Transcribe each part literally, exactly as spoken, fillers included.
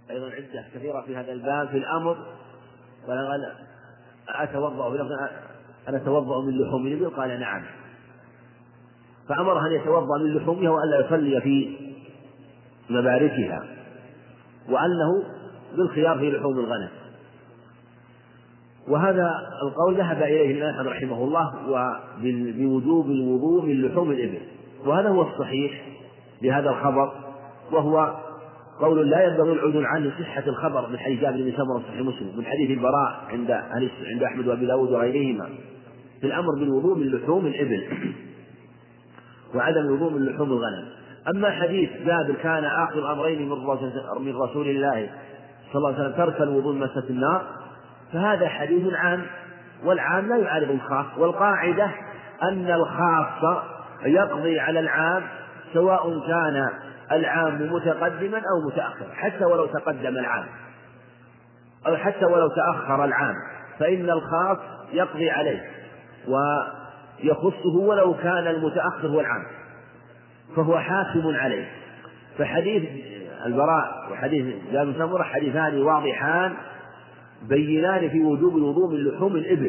أيضا عدة كثيرة في هذا الباب في الأمر، قال أتوضأ أنا أتوضأ من لحوم الإبل؟ قال نعم، فأمره أن يتوضأ من لحومها وألا يصلي في مباركها، وأنه بالخيار في لحوم الغنم. وهذا القول ذهب إليه الإمام أحمد رحمه الله بوجوب الوضوء من لحوم الإبل، وهذا هو الصحيح لهذا الخبر، وهو قول لا ينبغي العدول عنه صحة الخبر من حديث جابر بن سمرة صحيح مسلم، من حديث البراء عند عند أحمد وأبي داود وغيرهما في الأمر بالوضوء من لحوم الإبل وعدم الوضوء من لحوم الغنم. أما حديث جابر كان آخر الأمرين من رسول الله صلى الله عليه وسلم ترك الوضوء من مسة النار، فهذا حديث عام، والعام لا يعارض الخاص، والقاعدة أن الخاص يقضي على العام سواء كان العام متقدما أو متأخر، حتى ولو تقدم العام أو حتى ولو تأخر العام، فإن الخاص يقضي عليه ويخصه ولو كان المتأخر هو العام، فهو حاكم عليه. فحديث البراء وحديث جابر بن سمرة حديثان واضحان بينان في وجوب الوضوء من لحوم الإبل.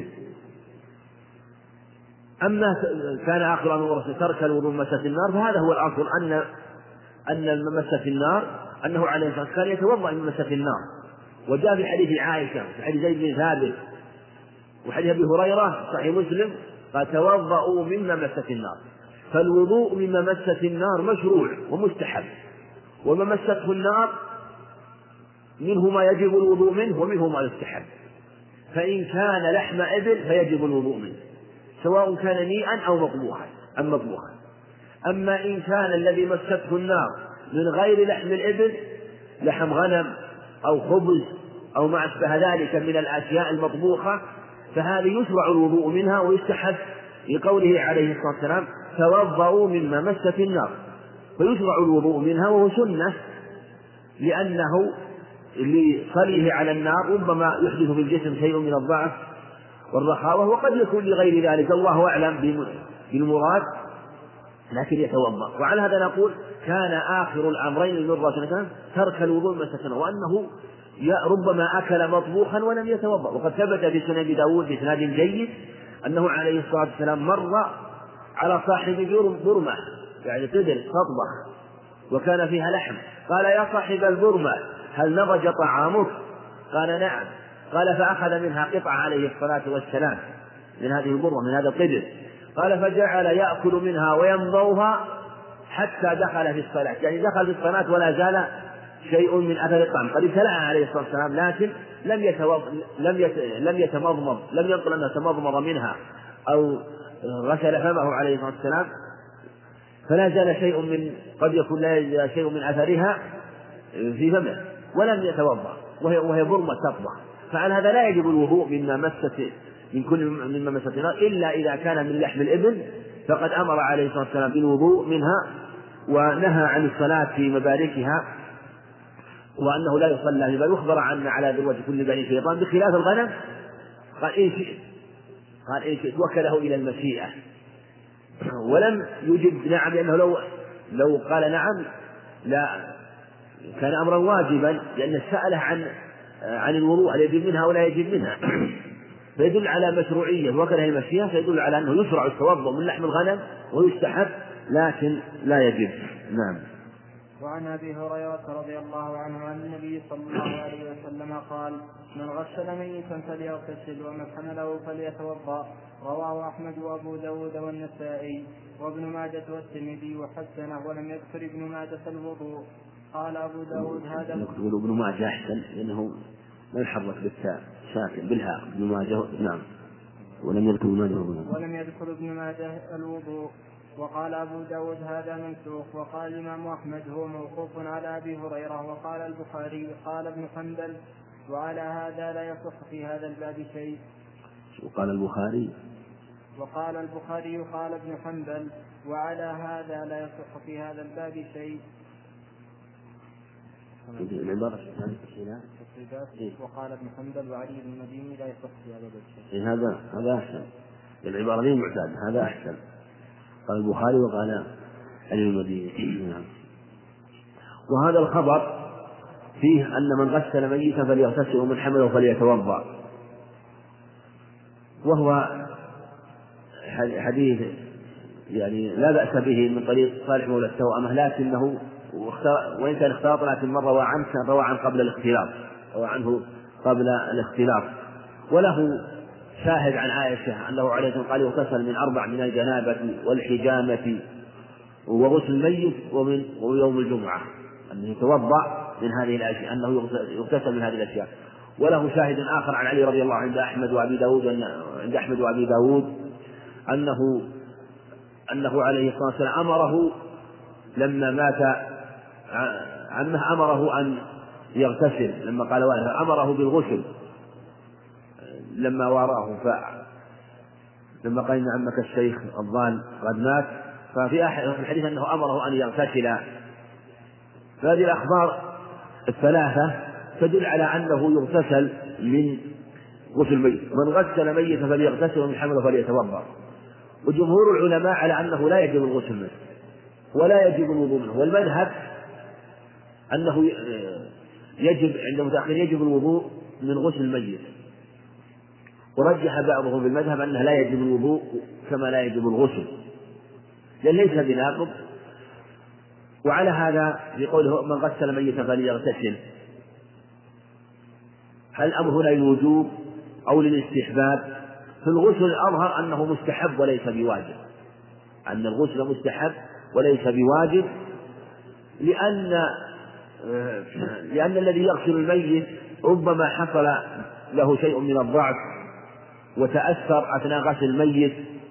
أما كان آخر أمر ترك الوضوء من مسة النار، فهذا هو الأصل، أن أن مسة النار أنه عليه الصلاة والسلام كان يتوضأ من مسة النار، وجاء في حديث عائشة في حديث زيد بن ثابت وحديث أبي هريرة صحيح مسلم قال توضأوا مما مسة النار. فالوضوء مما مسة النار مشروع ومستحب، وما مسته النار منه ما يجب الوضوء منه ومنه ما يستحب، فإن كان لحم إبل فيجب الوضوء منه سواء كان نيئا أو مطبوخا أم مطبوخا. أما إن كان الذي مسته النار من غير لحم الإبل لحم غنم أو خبز أو ما أشبه ذلك من الأشياء المطبوخة، فهذه يشرع الوضوء منها ويستحب، لقوله عليه الصلاة والسلام توضأوا مما مست النار، فيشرع الوضوء منها وهو سنة، لأنه لصليه على النار ربما يحدث في الجسم شيء من الضعف والرخاوة، وقد يكون لغير ذلك الله أعلم بالمراد، لكن يتوضأ. وعلى هذا نقول كان آخر الأمرين من رسول الله ترك الوضوء من مسة النار، وأنه ربما أكل مطبوخا ولم يتوضأ. وقد ثبت في سنن أبي داود بإسناد جيد أنه عليه الصلاة والسلام مر على صاحب برمة يعني قدر تطبخ وكان فيها لحم، قال يا صاحب البرمة هل نضج طعامك؟ قال نعم. قال فأخذ منها قطعة عليه الصلاة والسلام من هذه البرمة من هذا القدر، قال فجعل يأكل منها ويمضغها حتى دخل في الصلاة، يعني دخل في الصلاة ولا زال شيء من أثر الطعام، قد ابتلعها عليه الصلاة والسلام لكن لم لم لم يتمضمض لم ينقل أنه تمضمض منها أو غسل فمه عليه الصلاة والسلام، فلا زال شيء من قد يكون لا يزال شيء من أثرها في فمه ولم يتوضأ، وهي وهي برمة تطبخ. فعلى هذا لا يجب الوضوء مما مست من كل مما مست النار إلا إذا كان من لحم الإبل، فقد أمر عليه الصلاة والسلام بالوضوء منها ونهى عن الصلاة في مباركها، وأنه لا يصلى بل يخبر عنا على ذروة كل بني شيطان، بخلاف الغنم قال إن شئت قال إن شئت وكله إلى المشيئة، ولم يجب نعم، لأنه لو لو قال نعم لا كان أمرا واجبا، لأن سأله عن عن الوضوء هل يجب منها ولا يجب منها، فيدل على مشروعية وكره المشيئة، فيدل على أنه يشرع التوضؤ من لحم الغنم ويستحب لكن لا يجب. نعم. وعن أبي هريرة رضي الله عنه عن النبي صلى الله عليه وسلم قال من غسل ميتا فليغتسل ومن حمله فليتوضأ، رواه أحمد وأبو داود والنسائي وابن ماجة والترمذي وحسنه، ولم يذكر ابن ماجة الوضوء. قال أبو داود هذا يقول ابن ماجة أحسن لأنه لا يحرك بالتاء ساكن بالهاء ابن ماجة. نعم. ولم يذكر ابن ماجة ولم يذكر ابن ماجة الوضوء. وقال أبو داود هذا منسوخ. وقال الإمام أحمد هو موقوف على أبي هريرة. وقال البخاري قال ابن حنبل وعلى هذا لا يصح في هذا الباب شيء. وقال البخاري وقال البخاري قال ابن حنبل وعلى هذا لا يصح في هذا الباب شيء. العبارة وقال ابن حنبل وعلي بن المديني لا يصح في هذا الباب شيء. هذا هذا أحسن، العبارة دي معتادة، هذا أحسن. قال البخاري وقال علي المديني. وهذا الخبر فيه أن من غسل ميتا فليغتسل ومن حمله فليتوضأ، وهو حديث يعني لا بأس به من طريق صالح مولى التوأمة، لكنه وإن كان اختلاط لكن من روى عنه روى عنه قبل الاختلاط، روى عنه قبل الاختلاط. وله شاهد عن عائشة أنه عليه الصلاة والسلام قال يغتسل من أربع: من الجنابة والحجامة وغسل الميت ومن ويوم الجمعة، أنه يتوضأ من هذه الأشياء، أنه يغتسل من هذه الأشياء. وله شاهد آخر عن علي رضي الله عنه عند أحمد وأبي داود عند أحمد وأبي داود أنه أنه عليه الصلاة والسلام أمره لما مات عمه أمره أن يغتسل، لما قال والده أمره بالغسل لما واراه، ف لما قال إن عمك الشيخ الضال قد مات، ففي الحديث أنه أمره أن يغتسل. فهذه الأخبار الثلاثة تدل على أنه يغتسل من غسل الميت. من غسل ميتا فليغتسل ومن حمله فليتوضأ. وجمهور العلماء على أنه لا يجب الغسل منه ولا يجب الوضوء منه، والمذهب أنه يجب عند المتأخرين يجب الوضوء من غسل الميت. ورجح بعضهم في المذهب أنه لا يجب الوضوء كما لا يجب الغسل، لأن ليس بناقض. وعلى هذا بقوله من غسل ميتا فليغتسل، هل الأمر هنا للوجوب أو للاستحباب؟ في الغسل الأظهر أنه مستحب وليس بواجب، أن الغسل مستحب وليس بواجب، لأن لأن الذي يغسل الميت ربما حصل له شيء من الضعف وتأثر أثناء غسل الميت،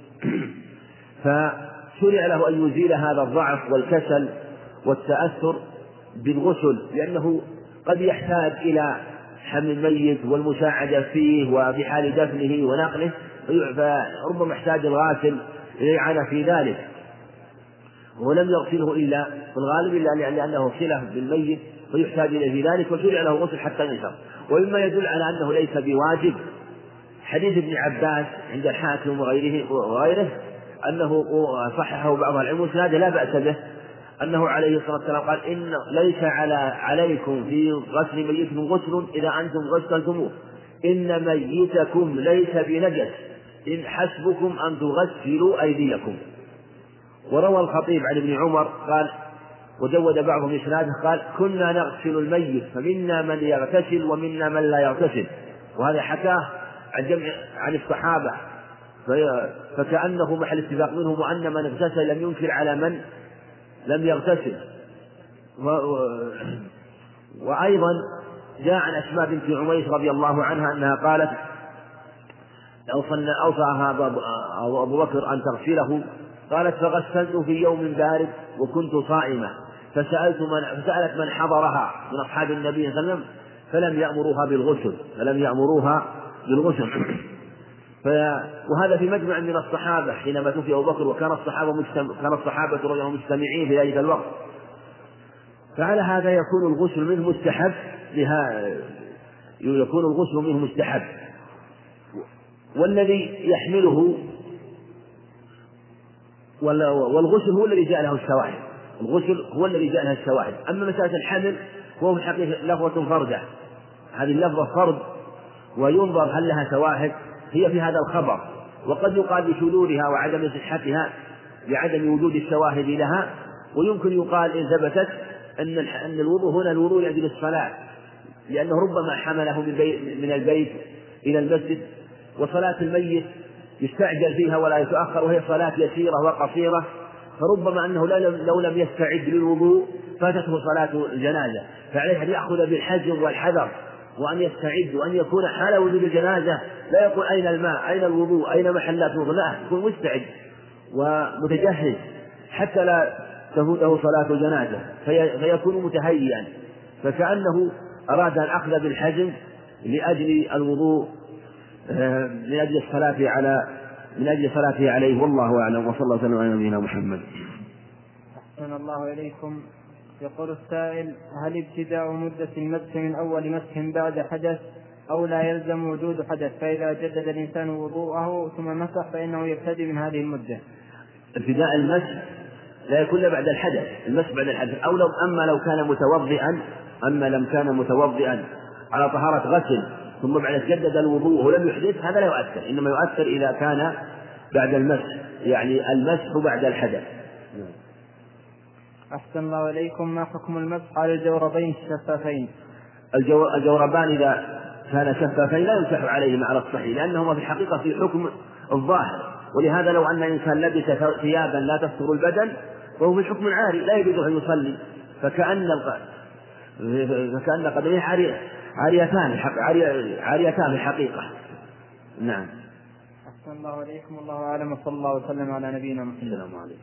فشرع له أن يزيل هذا الضعف والكسل والتأثر بالغسل، لأنه قد يحتاج إلى حمل الميت والمساعدة فيه وفي حال دفنه ونقله، فربما احتاج الغاسل للإعانة في ذلك، ولم يغسله إلا في الغالب إلا لأنه صلة بالميت ويحتاج إليه في ذلك، وشرع له غسل حتى ينشر. ومما يدل على أنه ليس بواجب حديث ابن عباس عند الحاكم وغيره وغيره أنه صححه بعض العلم وسناده لا بأس به، أنه عليه الصلاة والسلام قال إن ليس على عليكم في غسل ميتكم غسل إذا أنتم غسلتموه، إن ميتكم ليس بنجس، إن حسبكم أن تغسلوا أيديكم. وروى الخطيب عن ابن عمر قال وجود بعضهم إسناده قال كنا نغسل الميت فمنا من يغتسل ومنا من لا يغتسل، وهذا حكاه عن جمع عن الصحابة، فكأنه محل اتفاق منهم، وأن من اغتسل لم ينكر على من لم يغتسل. وأيضا جاء عن أسماء بنت عميس رضي الله عنها أنها قالت أوصاها أبو بكر أن تغسله، قالت فغسلت في يوم بارد وكنت صائمة، فسألت من فسألت من حضرها من أصحاب النبي صلى الله عليه وسلم فلم يأمروها بالغسل فلم يأمروها بالغسل وهذا في مجمع من الصحابة حينما توفي أبو بكر، وكان الصحابة مجتمع كان الصحابة رضي الله عنهم مجتمعين في ذلك الوقت. فعلى هذا يكون الغسل منه مستحب لها يكون الغسل منه مستحب، والذي يحمله والغسل هو الذي جاء له الشواهد الغسل هو الذي جاء له الشواهد أما مسألة الحمل هو في الحقيقة لفظة فردة، هذه اللفظة فرد وينظر هل لها شواهد هي في هذا الخبر، وقد يقال بشذوذها وعدم صحتها لعدم وجود الشواهد لها، ويمكن يقال إن ثبتت أن أن الوضوء هنا الوضوء لأجل الصلاة، لأنه ربما حمله من, من البيت إلى المسجد، وصلاة الميت يستعجل فيها ولا يتأخر وهي صلاة يسيرة وقصيرة، فربما أنه لو لم يستعد للوضوء فاتته صلاة الجنازة، فعليه أن يأخذ بالحجر والحذر وأن يستعد وأن يكون حال وجود الجنازة لا يقول أين الماء أين الوضوء أين محلات الوضوء، لا يكون مستعد ومتجهز حتى لا تفوته صلاة الجنازة في فيكون متهيئا، فكأنه أراد الأخذ بالحجم لأجل الوضوء من أجل الصلاة على من أجل صلاته عليه، والله أعلم. وصلى الله وسلم على نبينا محمد. أحسن الله إليكم. يقول السائل: هل ابتداء مدة المسح من أول مسح بعد حدث أو لا يلزم وجود حدث، فإذا جدد الإنسان وضوءه ثم مسح فإنه يبتدي من هذه المدة؟ ابتداء المسح لا يكون بعد الحدث، المسح بعد الحدث، أو لو أما لو كان متوضئا أما لم كان متوضئا على طهارة غسل ثم بعد جدد الوضوء ولم يحدث هذا لا يؤثر، إنما يؤثر إذا كان بعد المسح، يعني المسح بعد الحدث. أحسن الله إليكم. ما حكم المسح على الجوربين الشفافين؟ الجوربان إذا كان شفافين لا يمسح عليهما على الصحيح، لأنهما في الحقيقة في حكم الظاهر، ولهذا لو أن إنسان لبس ثيابا لا تستر البدن فهو في حكم عاري لا يجوز أن يصلي، فكأن فكأن قدميه عاريتان عاريتان في الحقيقة. نعم. أحسن الله إليكم. الله أعلم، وصلى الله وسلم على نبينا محمد. السلام عليكم.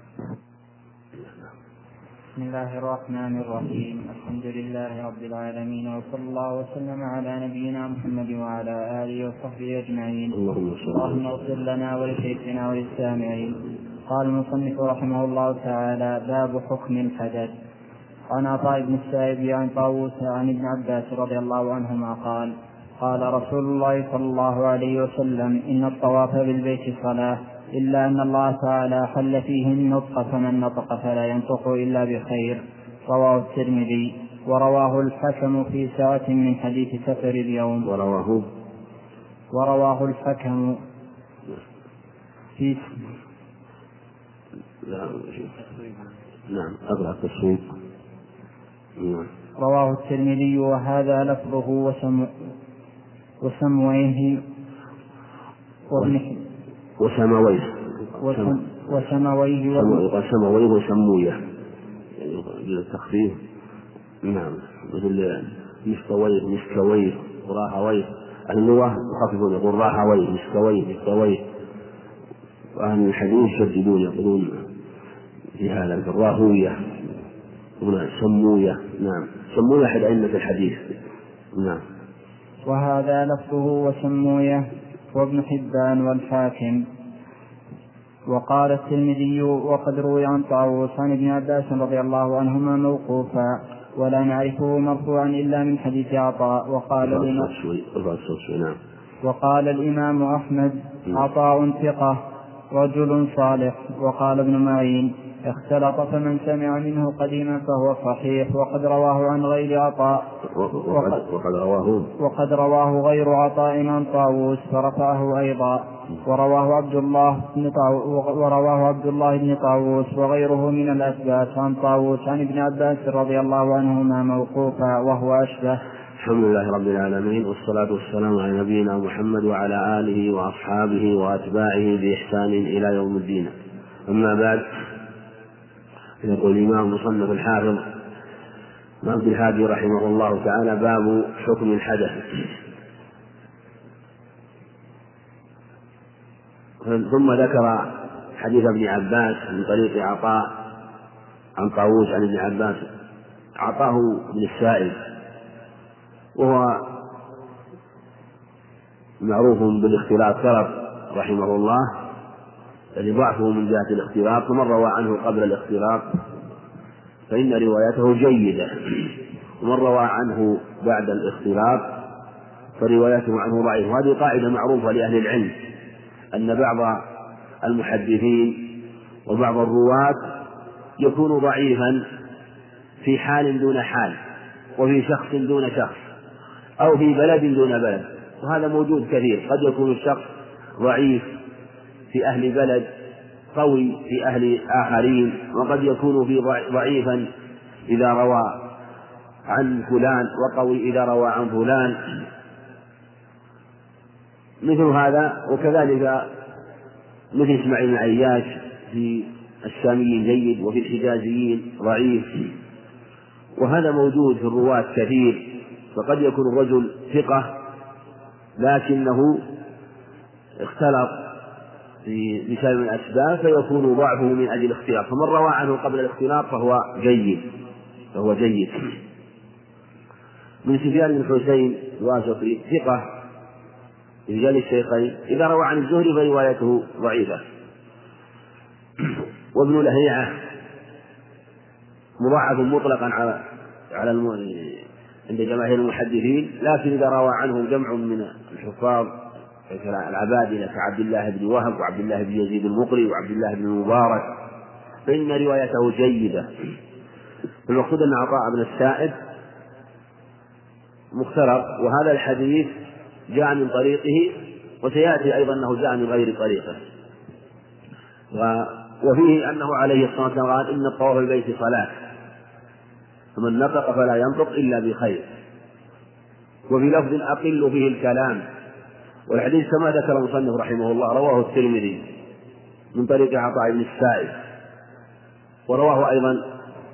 بسم الله الرحمن الرحيم. الحمد لله رب العالمين، وصلى الله وسلم على نبينا محمد وعلى آله وصحبه أجمعين. اللهم اغفر لنا ولشيخنا وللسامعين. قال المصنف رحمه الله تعالى: باب حكم الحدث. عن عطاء بن السائب عن طاووس عن ابن عباس رضي الله عنهما قال: قال رسول الله صلى الله عليه وسلم: إن الطواف بالبيت صلاة، إلا أن الله تعالى حل فيه النطق، فمن نطق فلا ينطق إلا بخير. رواه الترمذي. ورواه الحكم في ساعة من حديث سفر اليوم. ورواه ورواه الحكم في نعم أقرأ التصويب. نعم. رواه الترمذي. وهذا لفظه وسم وسمويه وابن وسمويه وسم وسمويه وسمويه وسمويه التخفيف. نعم، مثل مستويه مستويه وراهويه. اللغة يخففون يقول راهويه مستويه مستويه، وأهل الحديث يشددون يقولون في هذا الراهوية سمويه. نعم، سمويه أحد أئمة الحديث. نعم. وهذا لفظه وسمويه وابن حبان والحاكم. وقال الترمذي: وقد روي عن طاووس عن ابن عباس رضي الله عنهما موقوفا، ولا نعرفه مرفوعا إلا من حديث عطاء. وقال الإمام, وقال الإمام أحمد: عطاء ثقة رجل صالح. وقال ابن معين: اختلط، فمن سمع منه قديما فهو صحيح. وقد رواه عن غير عطاء وقد, وقد, رواه وقد رواه غير عطاء عن طاووس فرفعه أيضا. ورواه عبد الله بن ورواه عبد الله بن طاووس وغيره من الأثبات عن طاووس عن ابن عباس رضي الله عنهما موقوفا، وهو أشبه. الحمد لله رب العالمين، والصلاة والسلام على نبينا محمد وعلى آله وأصحابه وأتباعه بإحسان إلى يوم الدين. أما بعد، يقول الإمام مصنف الحافظ عبد الهادي رحمه الله تعالى: باب حكم الحدث. ثم ذكر حديث ابن عباس من طريق عطاء عن طاووس عن ابن عباس. عطاه بن السائب، وهو معروف بالاختلاط كرب رحمه الله، الذي ضعفه من جهة الاختلاط، ومن روى عنه قبل الاختلاط فإن روايته جيدة، ومن روى عنه بعد الاختلاط فروايته عنه ضعيف. وهذه قاعدة معروفة لأهل العلم، أن بعض المحدثين وبعض الرواة يكون ضعيفا في حال دون حال، وفي شخص دون شخص، أو في بلد دون بلد، وهذا موجود كثير. قد يكون الشخص ضعيف في أهل بلد، قوي في أهل آخرين، وقد يكون في ضعيفا إذا روى عن فلان، وقوي إذا روى عن فلان، مثل هذا. وكذلك مثل إسماعيل بن عياش في الشاميين جيد، وفي الحجازيين ضعيف، وهذا موجود في الرواة كثير. فقد يكون الرجل ثقة لكنه اختلط بسبب من الأسباب فيكون ضعفه من أجل الاختلاط، فمن روى عنه قبل الاختلاط فهو جيد فهو جيد. من سفيان بن حسين الواسطي ثقة رجال الشيخين، إذا روى عن الزهري فروايته ضعيفة. وابن لهيعة مضاعف مطلقا على على عند جماهير المحدثين، لكن إذا روى عنه جمع من الحفاظ العبادلة كعبد الله بن وهب وعبد الله بن يزيد المقري وعبد الله بن المبارك فإن روايته جيدة. المقصود أن عطاء بن السائب مختلط، وهذا الحديث جاء من طريقه، وسيأتي أيضا أنه جاء من غير طريقه. وفيه أنه عليه الصلاة والسلام قال إن الطواف بالبيت صلاة، فمن نطق فلا ينطق إلا بخير. وفي لفظ أقل فيه الكلام. والحديث كما ذكر المصنف رحمه الله رواه الترمذي من طريق عطاء بن السائب، ورواه أيضا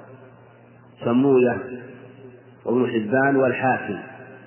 سموية وابن حبان والحاكم.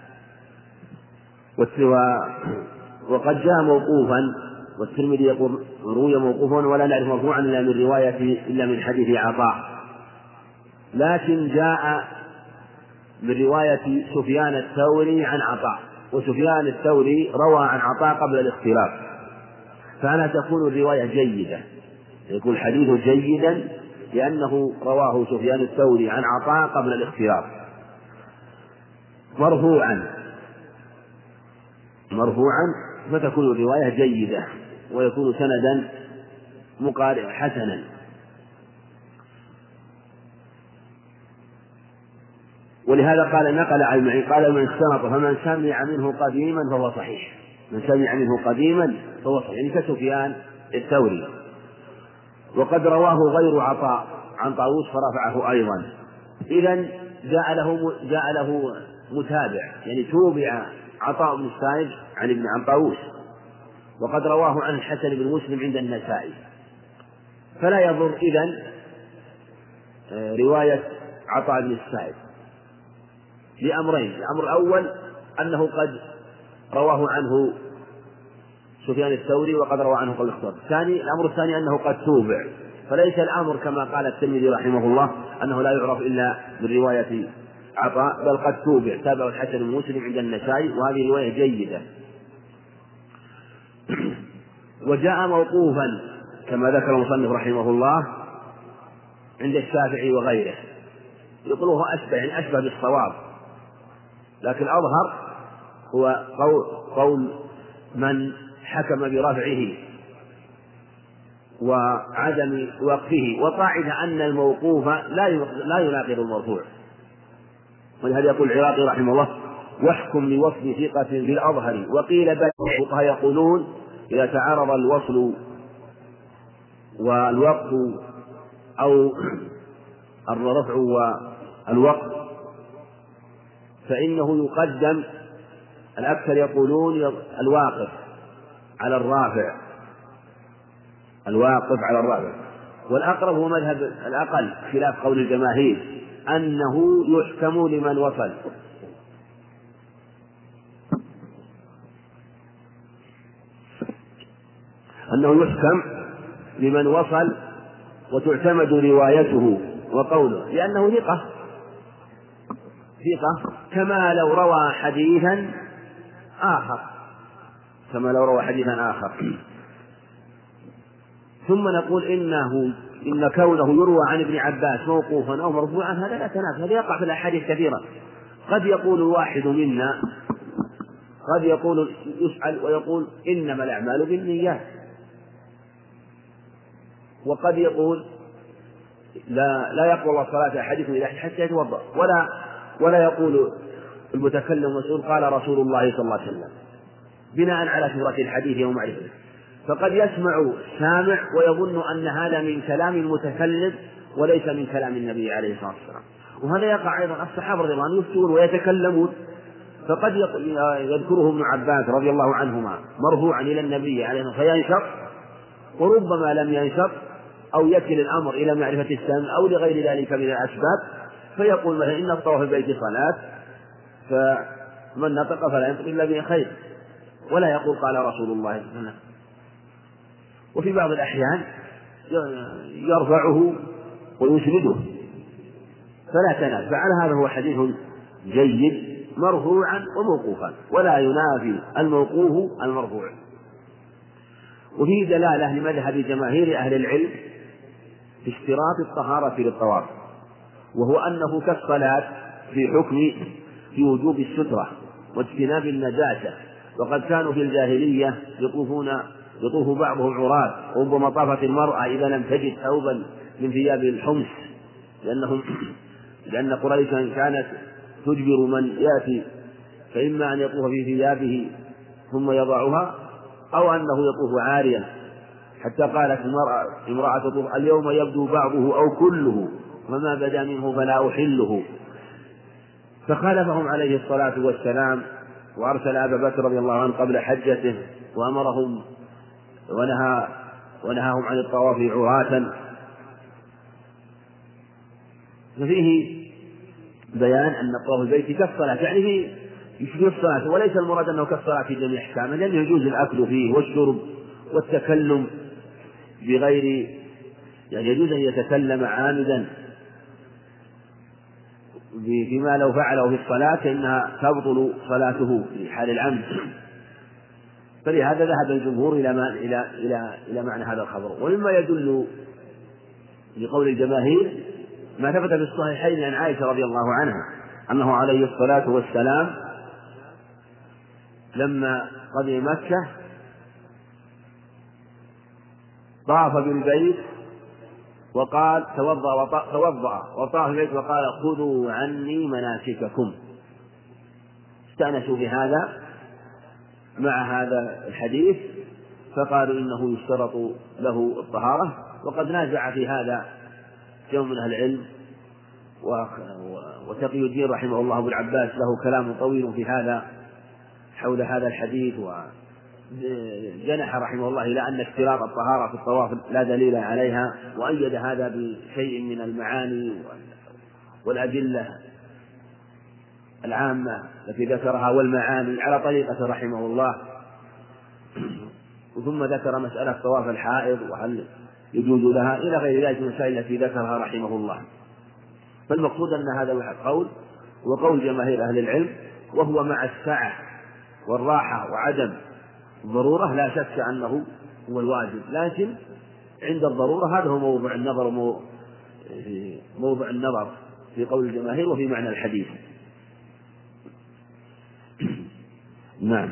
وقد جاء موقوفا، والترمذي يقول روي موقوفا ولا نعرف مرفوعا إلا من رواية إلا من حديث عطاء، لكن جاء من رواية سفيان الثوري عن عطاء، وسفيان الثوري روى عن عطاء قبل الاختلاف، فأنا تكون الرواية جيدة، يكون الحديث جيدا لأنه رواه سفيان الثوري عن عطاء قبل الاختلاف. مرفوعا مرفوعا فتكون الرواية جيدة ويكون سندا مقارب حسنا. ولهذا قال نقل عن المعين قال من اختلط فمن سمع منه قديما فهو صحيح، من سمع منه قديما فهو صحيح، يعني كسفيان الثوري. وقد رواه غير عطاء عن طاووس فرفعه أيضا، إذن جاء له جاء له متابع، يعني توبع عطاء بن السائب عن ابن عن طاووس، وقد رواه عن الحسن بن مسلم عند النسائي. فلا يضر إذن رواية عطاء بن السائب لأمرين: الأمر الأول أنه قد رواه عنه سفيان الثوري وقد روى عنه قبل الاختلاف. الثاني الأمر الثاني أنه قد توبع، فليس الأمر كما قال الترمذي رحمه الله أنه لا يعرف إلا من رواية عطاء، بل قد توبع، تابعه الحسن بن مسلم عند النسائي، وهذه رواية جيدة. وجاء موقوفا كما ذكر المصنف رحمه الله عند الشافعي وغيره، يقولوه أشبه يعني أشبه بالصواب، لكن الأظهر هو قول من حكم برفعه وعدم وقفه، وقاعدة أن الموقوف لا لا يناقض المرفوع. ولهذا يقول العراقي رحمه الله: واحكم لوصف ثقة في الأظهر. وقيل بل الفقهاء يقولون إذا تعارض الوصل والوقف أو الرفع والوقف فإنه يقدم، الأكثر يقولون الواقف على الرافع، الواقف على الرافع، والأقرب هو مذهب الأقل خلاف قول الجماهير أنه يحكم لمن وصل. أنه يحكم لمن وصل وتعتمد روايته وقوله، لأنه ثقة ثقة كما لو روى حديثا آخر كما لو روى حديثا آخر. ثم نقول إنه إن كونه يروى عن ابن عباس موقوفا أو مرفوعا هذا لا تنافي، هذا يقع في الأحاديث كثيرا. قد يقول الواحد منا قد يقول يسأل ويقول إنما الأعمال بالنيات، وقد يقول لا لا يقبل الصلاة أحدكم إلى حتى يتوضأ، ولا ولا يقول المتكلم مسؤول قال رسول الله صلى الله عليه وسلم، بناء على شهرة الحديث ومعرفته. فقد يسمع سامع ويظن أن هذا من كلام المتكلم وليس من كلام النبي عليه الصلاة والسلام. وهذا يقع أيضا، الصحابة رضي الله عنهم يفتون ويتكلمون، فقد يذكره ابن عباس رضي الله عنهما مرفوعا إلى النبي عليه الصلاة والسلام فينشط، وربما لم ينشط أو يكل الأمر إلى معرفة السامع أو لغير ذلك من الأسباب، فيقول مثلا إن الطواف في البيت صلاة، فمن نطق فلا ينطق إلا بخير، ولا يقول قال رسول الله صلى الله عليه وسلم. وفي بعض الأحيان يرفعه ويسنده، فلا تنافي. فعلى هذا هو حديث جيد مرفوعا وموقوفا، ولا ينافي الموقوف المرفوع. وفيه دلالة لمذهب جماهير أهل العلم في اشتراط الطهارة للطواف، وهو أنه كالصلاة في حكم في وجوب السترة واجتناب النجاسة. وقد كانوا في الجاهلية يطوفون يطوف بعضهم عراة، وربما طافت المرأة إذا لم تجد ثوبا من ثياب الحمص، لأنهم لأن قريشا كانت تجبر من يأتي فإما أن يطوف في ثيابه ثم يضعها، أو أنه يطوف عاريا، حتى قالت المرأة امرأة تطوف: اليوم يبدو بعضه أو كله، وما بدا منه فلا أحله. فخالفهم عليه الصلاة والسلام، وأرسل أبا بكر رضي الله عنه قبل حجته وأمرهم ونهى ونهاهم عن الطواف عراة. ففيه بيان أن الطواف البيت كالصلاة، يعني فيه يشبه الصلاة، وليس المراد أنه كالصلاة في جميع أحكامه، لأنه يجوز الأكل فيه والشرب والتكلم بغير، يعني يجوز أن يتكلم عامدا فيما لو فعله في الصلاة فإنها تبطل صلاته في حال العمد. فلهذا ذهب الجمهور إلى ما إلى إلى إلى معنى هذا الخبر. ومما يدل لقول الجماهير ما ثبت في الصحيحين عن عائشة رضي الله عنها أنه عليه الصلاة والسلام لما قدم مكة طاف بالبيت وقال توضأ توضأ وطاف البيت وقال: خذوا عني مناسككم. استأنسوا بهذا مع هذا الحديث، فقالوا إنه يشترط له الطهارة. وقد نازع في هذا جمع من أهل العلم، وتقي الدين رحمه الله أبو العباس له كلام طويل في هذا حول هذا الحديث، وجنح رحمه الله إلى أن اشتراط الطهارة في الطواف لا دليل عليها، وأيد هذا بشيء من المعاني والأدلة العامة التي ذكرها والمعاني على طريقة رحمه الله. ثم ذكر مسألة طواف الحائض وهل يجوز لها إلى غير ذلك من المسائل التي ذكرها رحمه الله. فالمقصود أن هذا القول وقول جماهير أهل العلم، وهو مع السعة والراحة وعدم الضرورة، لا شك أنه هو الواجب، لكن عند الضرورة هذا هو موضع النظر موضع النظر في قول الجماهير وفي معنى الحديث. نعم.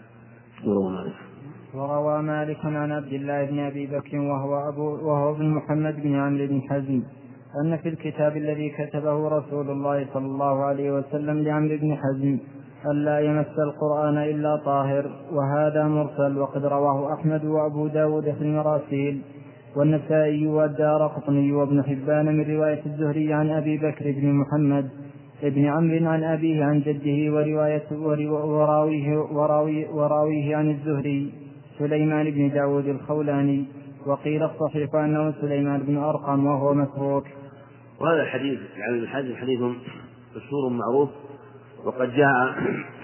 وروى مالك عن عبد الله بن أبي بكر وهو أبو وهو ابن محمد بن عمرو بن حزم أن في الكتاب الذي كتبه رسول الله صلى الله عليه وسلم لعمرو بن حزم ألا يمس القرآن إلا طاهر، وهذا مرسل، وقد رواه أحمد وأبو داود في المراسيل والنسائي والدارقطني وابن حبان من رواية الزهري عن أبي بكر بن محمد ابن عمرو عن أبيه عن جده، ورواية وراويه, وراويه, وراويه عن الزهري سليمان بن داود الخولاني. وقيل الصحيح أنه سليمان بن أرقم وهو مسروق. وهذا الحديث عن ابن حزم حديث مشهور معروف، وقد جاء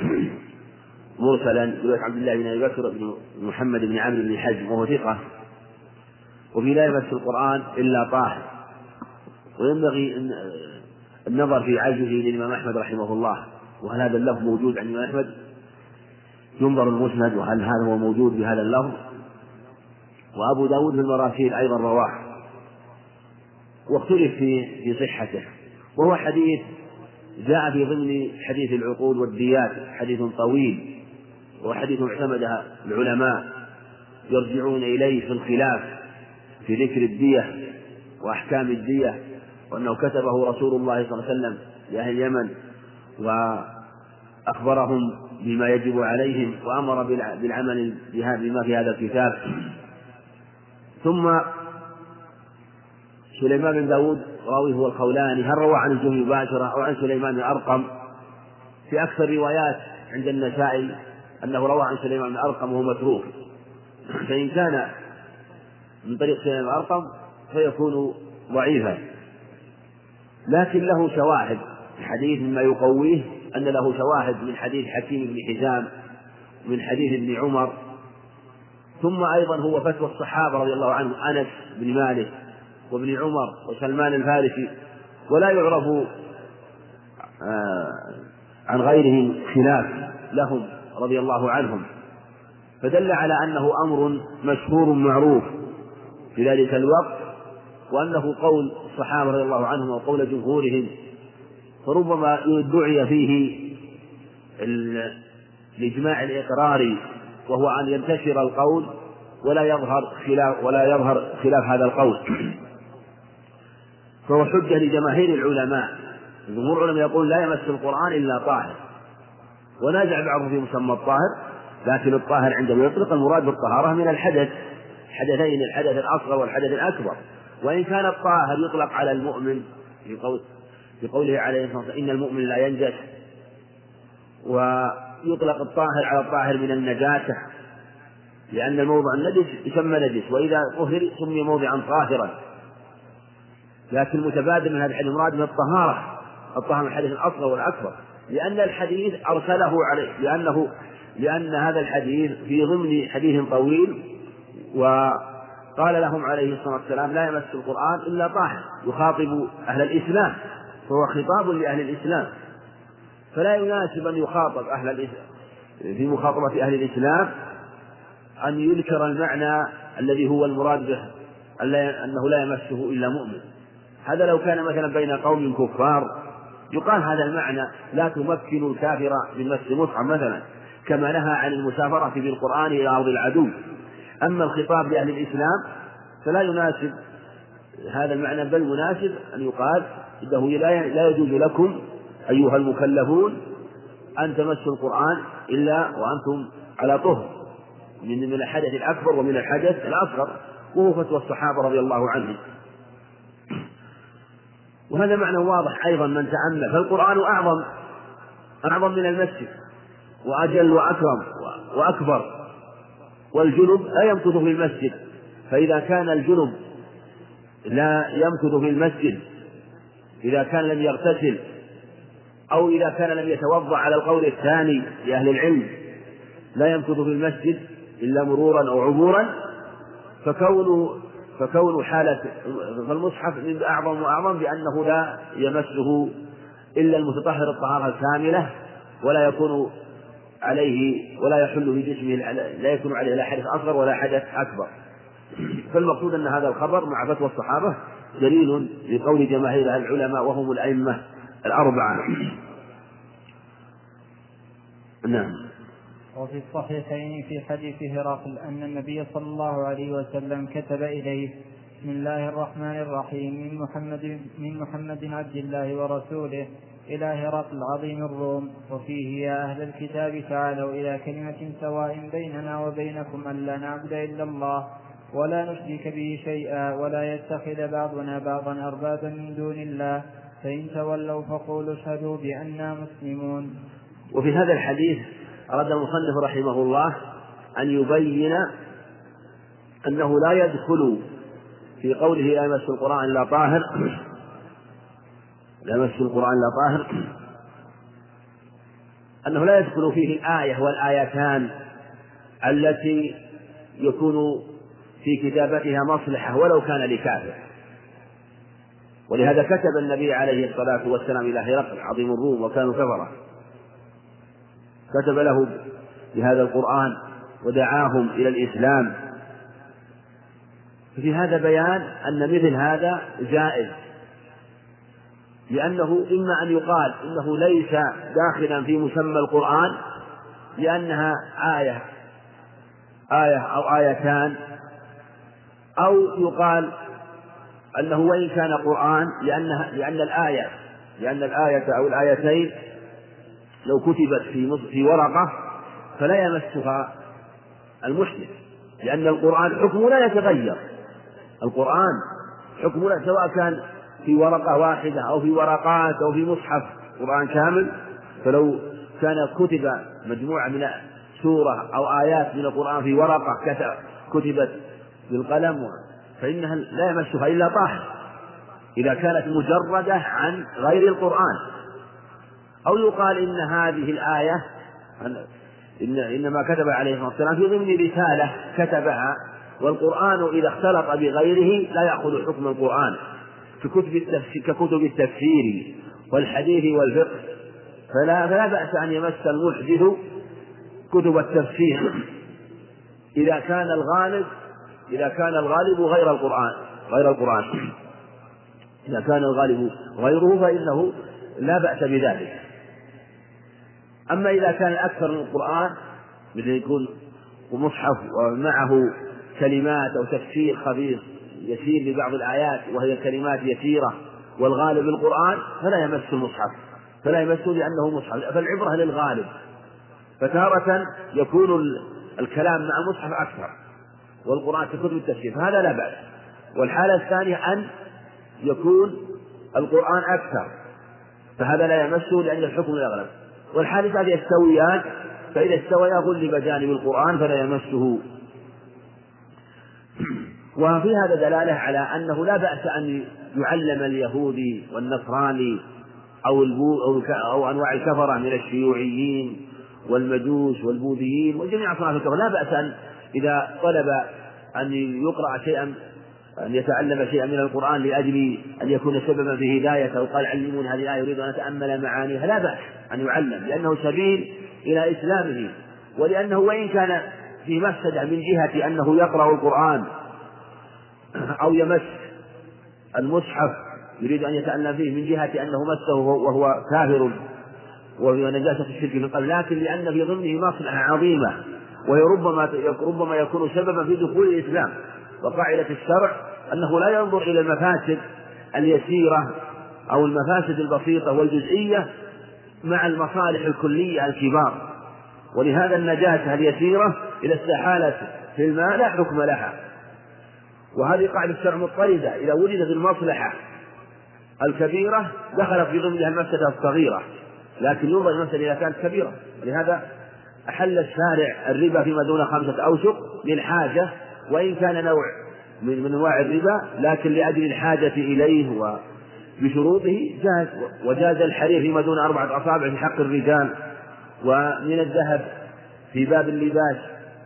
مرسلا رواية عبد الله بن أبي بكر بن محمد بن عمرو بن حزم وهو ثقة، وفي لا يمس القرآن إلا طاهر. وينبغي النظر في عجزه للإمام أحمد رحمه الله، وهل هذا اللفظ موجود عند الإمام أحمد؟ ينظر المسند وهل هذا هو موجود بهذا اللفظ. وأبو داود في المراسيل أيضا رواه، واختلف في في صحته، وهو حديث جاء في ضمن حديث العقود والديات، حديث طويل، وحديث اعتمده العلماء يرجعون إليه في الخلاف في ذكر الدية وأحكام الدية، وأنه كتبه رسول الله صلى الله عليه وسلم لأهل اليمن وأخبرهم بما يجب عليهم وأمر بالعمل بما في هذا الكتاب. ثم سليمان بن داود راويه هو الخولاني، هل روى عن الزهري مباشرة أو عن سليمان بن أرقم؟ في أكثر روايات عند النسائي أنه روى عن سليمان بن أرقم وهو متروك، فإن كان من طريق سليمان بن أرقم فيكون ضعيفا، لكن له شواهد الحديث مما يقويه أن له شواهد من حديث حكيم بن حزام من حديث ابن عمر. ثم أيضا هو فتوى الصحابة رضي الله عنهم أنس بن مالك وابن عمر وسلمان الفارسي، ولا يعرف عن غيرهم خلاف لهم رضي الله عنهم، فدل على أنه أمر مشهور معروف في ذلك الوقت، وأنه قول الصحابة رضي الله عنهم وقول جمهورهم، فربما يدعي فيه الإجماع الإقراري، وهو أن ينتشر القول ولا يظهر خلاف ولا يظهر خلاف هذا القول. فهو حجة لجماهير العلماء. جمهور العلماء يقول لا يمس القرآن إلا طاهر، ونازع بعضهم في مسمى الطاهر، لكن الطاهر عندما يطلق المراد بالطهارة من الحدث، حدثين، الحدث الأصغر والحدث الأكبر. وإن كان الطاهر يطلق على المؤمن في قول في قوله عليه الصلاة والسلام إن المؤمن لا ينجس، ويطلق الطاهر على الطاهر من النجاسة، لأن الموضع النجس يسمى نجس، وإذا طهر سمي موضعا طاهرا. لكن متبادل من هذا الحديث مراد من الطهارة، الطهارة من الحديث الأصغر والأكبر، لأن الحديث أرسله عليه، لأنه لأن هذا الحديث في ضمن حديث طويل، وقال لهم عليه الصلاة والسلام لا يمس القرآن إلا طاهر، يخاطب أهل الإسلام، فهو خطاب لأهل الإسلام، فلا يناسب أن يخاطب أهل الإسلام في مخاطبة أهل الإسلام أن يذكر المعنى الذي هو المراد به أنه لا يمسه إلا مؤمن. هذا لو كان مثلا بين قوم كفار يقال هذا المعنى لا تمكن الكافر من مس المصحف مثلا، كما نهى عن المسافرة بالقرآن إلى أرض العدو. أما الخطاب لأهل الإسلام فلا يناسب هذا المعنى، بل مناسب أن يقال إنه لا يجوز لكم أيها المكلفون أن تمسوا القرآن إلا وأنتم على طهر من الحدث الأكبر ومن الحدث الأصغر، وهو فتوى الصحابة رضي الله عنهم. وهذا معنى واضح أيضا من تأمل، فالقرآن أعظم أعظم من المسجد وأجل وأكرم وأكبر، والجنب لا يمكث في المسجد، فإذا كان الجنب لا يمكث في المسجد إذا كان لم يغتسل أو إذا كان لم يتوضأ على القول الثاني لأهل العلم لا يمكث في المسجد إلا مرورا أو عبورا، فكون فكون حالة فالمصحف من أعظم وأعظم بأنه لا يمسه إلا المتطهر الطهارة الكاملة، ولا يكون عليه ولا يحل في جسمه لا يكون عليه لا حدث أصغر ولا حدث أكبر. فالمقصود أن هذا الخبر مع فتوى الصحابة دليل لقول جماهير العلماء وهم الأئمة الأربعة. نعم. وفي الصحيحين في حديث هرقل أن النبي صلى الله عليه وسلم كتب إليه بسم الله الرحمن الرحيم من محمد من محمد عبد الله ورسوله إلى هرقل عظيم الروم، وفيه يا أهل الكتاب تعالوا إلى كلمة سواء بيننا وبينكم ألا نعبد إلا الله ولا نشرك به شيئا ولا يتخذ بعضنا بعضا أربابا من دون الله، فإن تولوا فقولوا اشهدوا بأننا مسلمون. وفي هذا الحديث أراد المصنف رحمه الله أن يبين أنه لا يدخل في قوله لا يمس القرآن إلا طاهر لا يمس القرآن إلا طاهر أنه لا يدخل فيه الآية والآيتان التي يكون في كتابتها مصلحة ولو كان لكافر. ولهذا كتب النبي عليه الصلاة والسلام إلى هرقل عظيم الروم وكانوا كفرة، كتب له بهذا القرآن ودعاهم إلى الإسلام. في هذا بيان أن مثل هذا جائز، لأنه إما أن يقال إنه ليس داخلا في مسمى القرآن لأنها آية آية أو آيتان، أو يقال أنه وإن كان قرآن لأنها لأن الآية لأن الآية أو الآيتين لو كتبت في في ورقة فلا يمسها المحدث، لأن القرآن حكمه لا يتغير. القرآن حكمه سواء كان في ورقة واحدة أو في ورقات أو في مصحف قرآن كامل، فلو كان كتب مجموعة من سورة أو آيات من القرآن في ورقة كتبت بالقلم فإنها لا يمسها إلا طاهر إذا كانت مجردة عن غير القرآن. أو يقال إن هذه الآية إن إنما كتب عليه الصلاة والسلام في ضمن رسالة كتبها، والقرآن إذا اختلط بغيره لا يأخذ حكم القرآن ككتب التفسير, ككتب التفسير والحديث والفقه، فلا, فلا بأس أن يمس المحدث كتب التفسير إذا كان الغالب إذا كان الغالب غير القرآن غير القرآن إذا كان الغالب غيره فإنه لا بأس بذلك. أما إذا كان أكثر من القرآن مثل يكون مصحف ومعه كلمات أو تفسير خفيف يسير لبعض الآيات وهي كلمات يسيرة والغالب القرآن فلا يمس المصحف فلا يمس لأنه مصحف، فالعبرة للغالب فتارة يكون الكلام مع المصحف أكثر والقرآن ككتب التفسير، فهذا لا بأس. والحالة الثانية أن يكون القرآن أكثر، فهذا لا يمسه لأن الحكم الأغلب. والحالة الثالثة يستويان، فإذا استويا غلب جانب القرآن فلا يمسه. وفي هذا دلالة على أنه لا بأس أن يعلم اليهودي والنصراني أو, البو أو أنواع الكفرة من الشيوعيين والمجوس والبوذيين وجميع أصناف الكفرة، لا بأس أن إذا طلب أن يقرأ شيئا، أن يتعلم شيئا من القرآن لأجل أن يكون سببا في هدايته، وقال علموني هذه الآية يريد أن أتأمل معانيها، لا بأس أن يعلم، لأنه سبيل إلى إسلامه، ولأنه وإن كان في مفسدة من جهة أنه يقرأ القرآن أو يمس المصحف يريد أن يتألم فيه من جهة أنه مسه وهو كافر ونجاسة الشرك من قبل، لكن لأن في ضمنه مصلحة عظيمة وهي ربما ربما يكون سببا في دخول الإسلام. وقاعدة الشرع أنه لا ينظر إلى المفاسد اليسيرة أو المفاسد البسيطة والجزئية مع المصالح الكلية الكبار، ولهذا النجاسة اليسيرة إذا استحالت في الماء لا حكم لها. وهذه قاعدة الشرع مضطردة، إذا وجدت المصلحة الكبيرة دخلت في ضمنها المفسدة الصغيرة، لكن ينظر المفسدة إذا كانت كبيرة. ولهذا أحل الشارع الربا فيما دون خمسة أوسق للحاجة، وإن كان نوع من أنواع الربا لكن لأجل الحاجة إليه وبشروطه جاز. وجاز الحرير فيما دون أربعة أصابع في حق الرجال. ومن الذهب في باب اللباس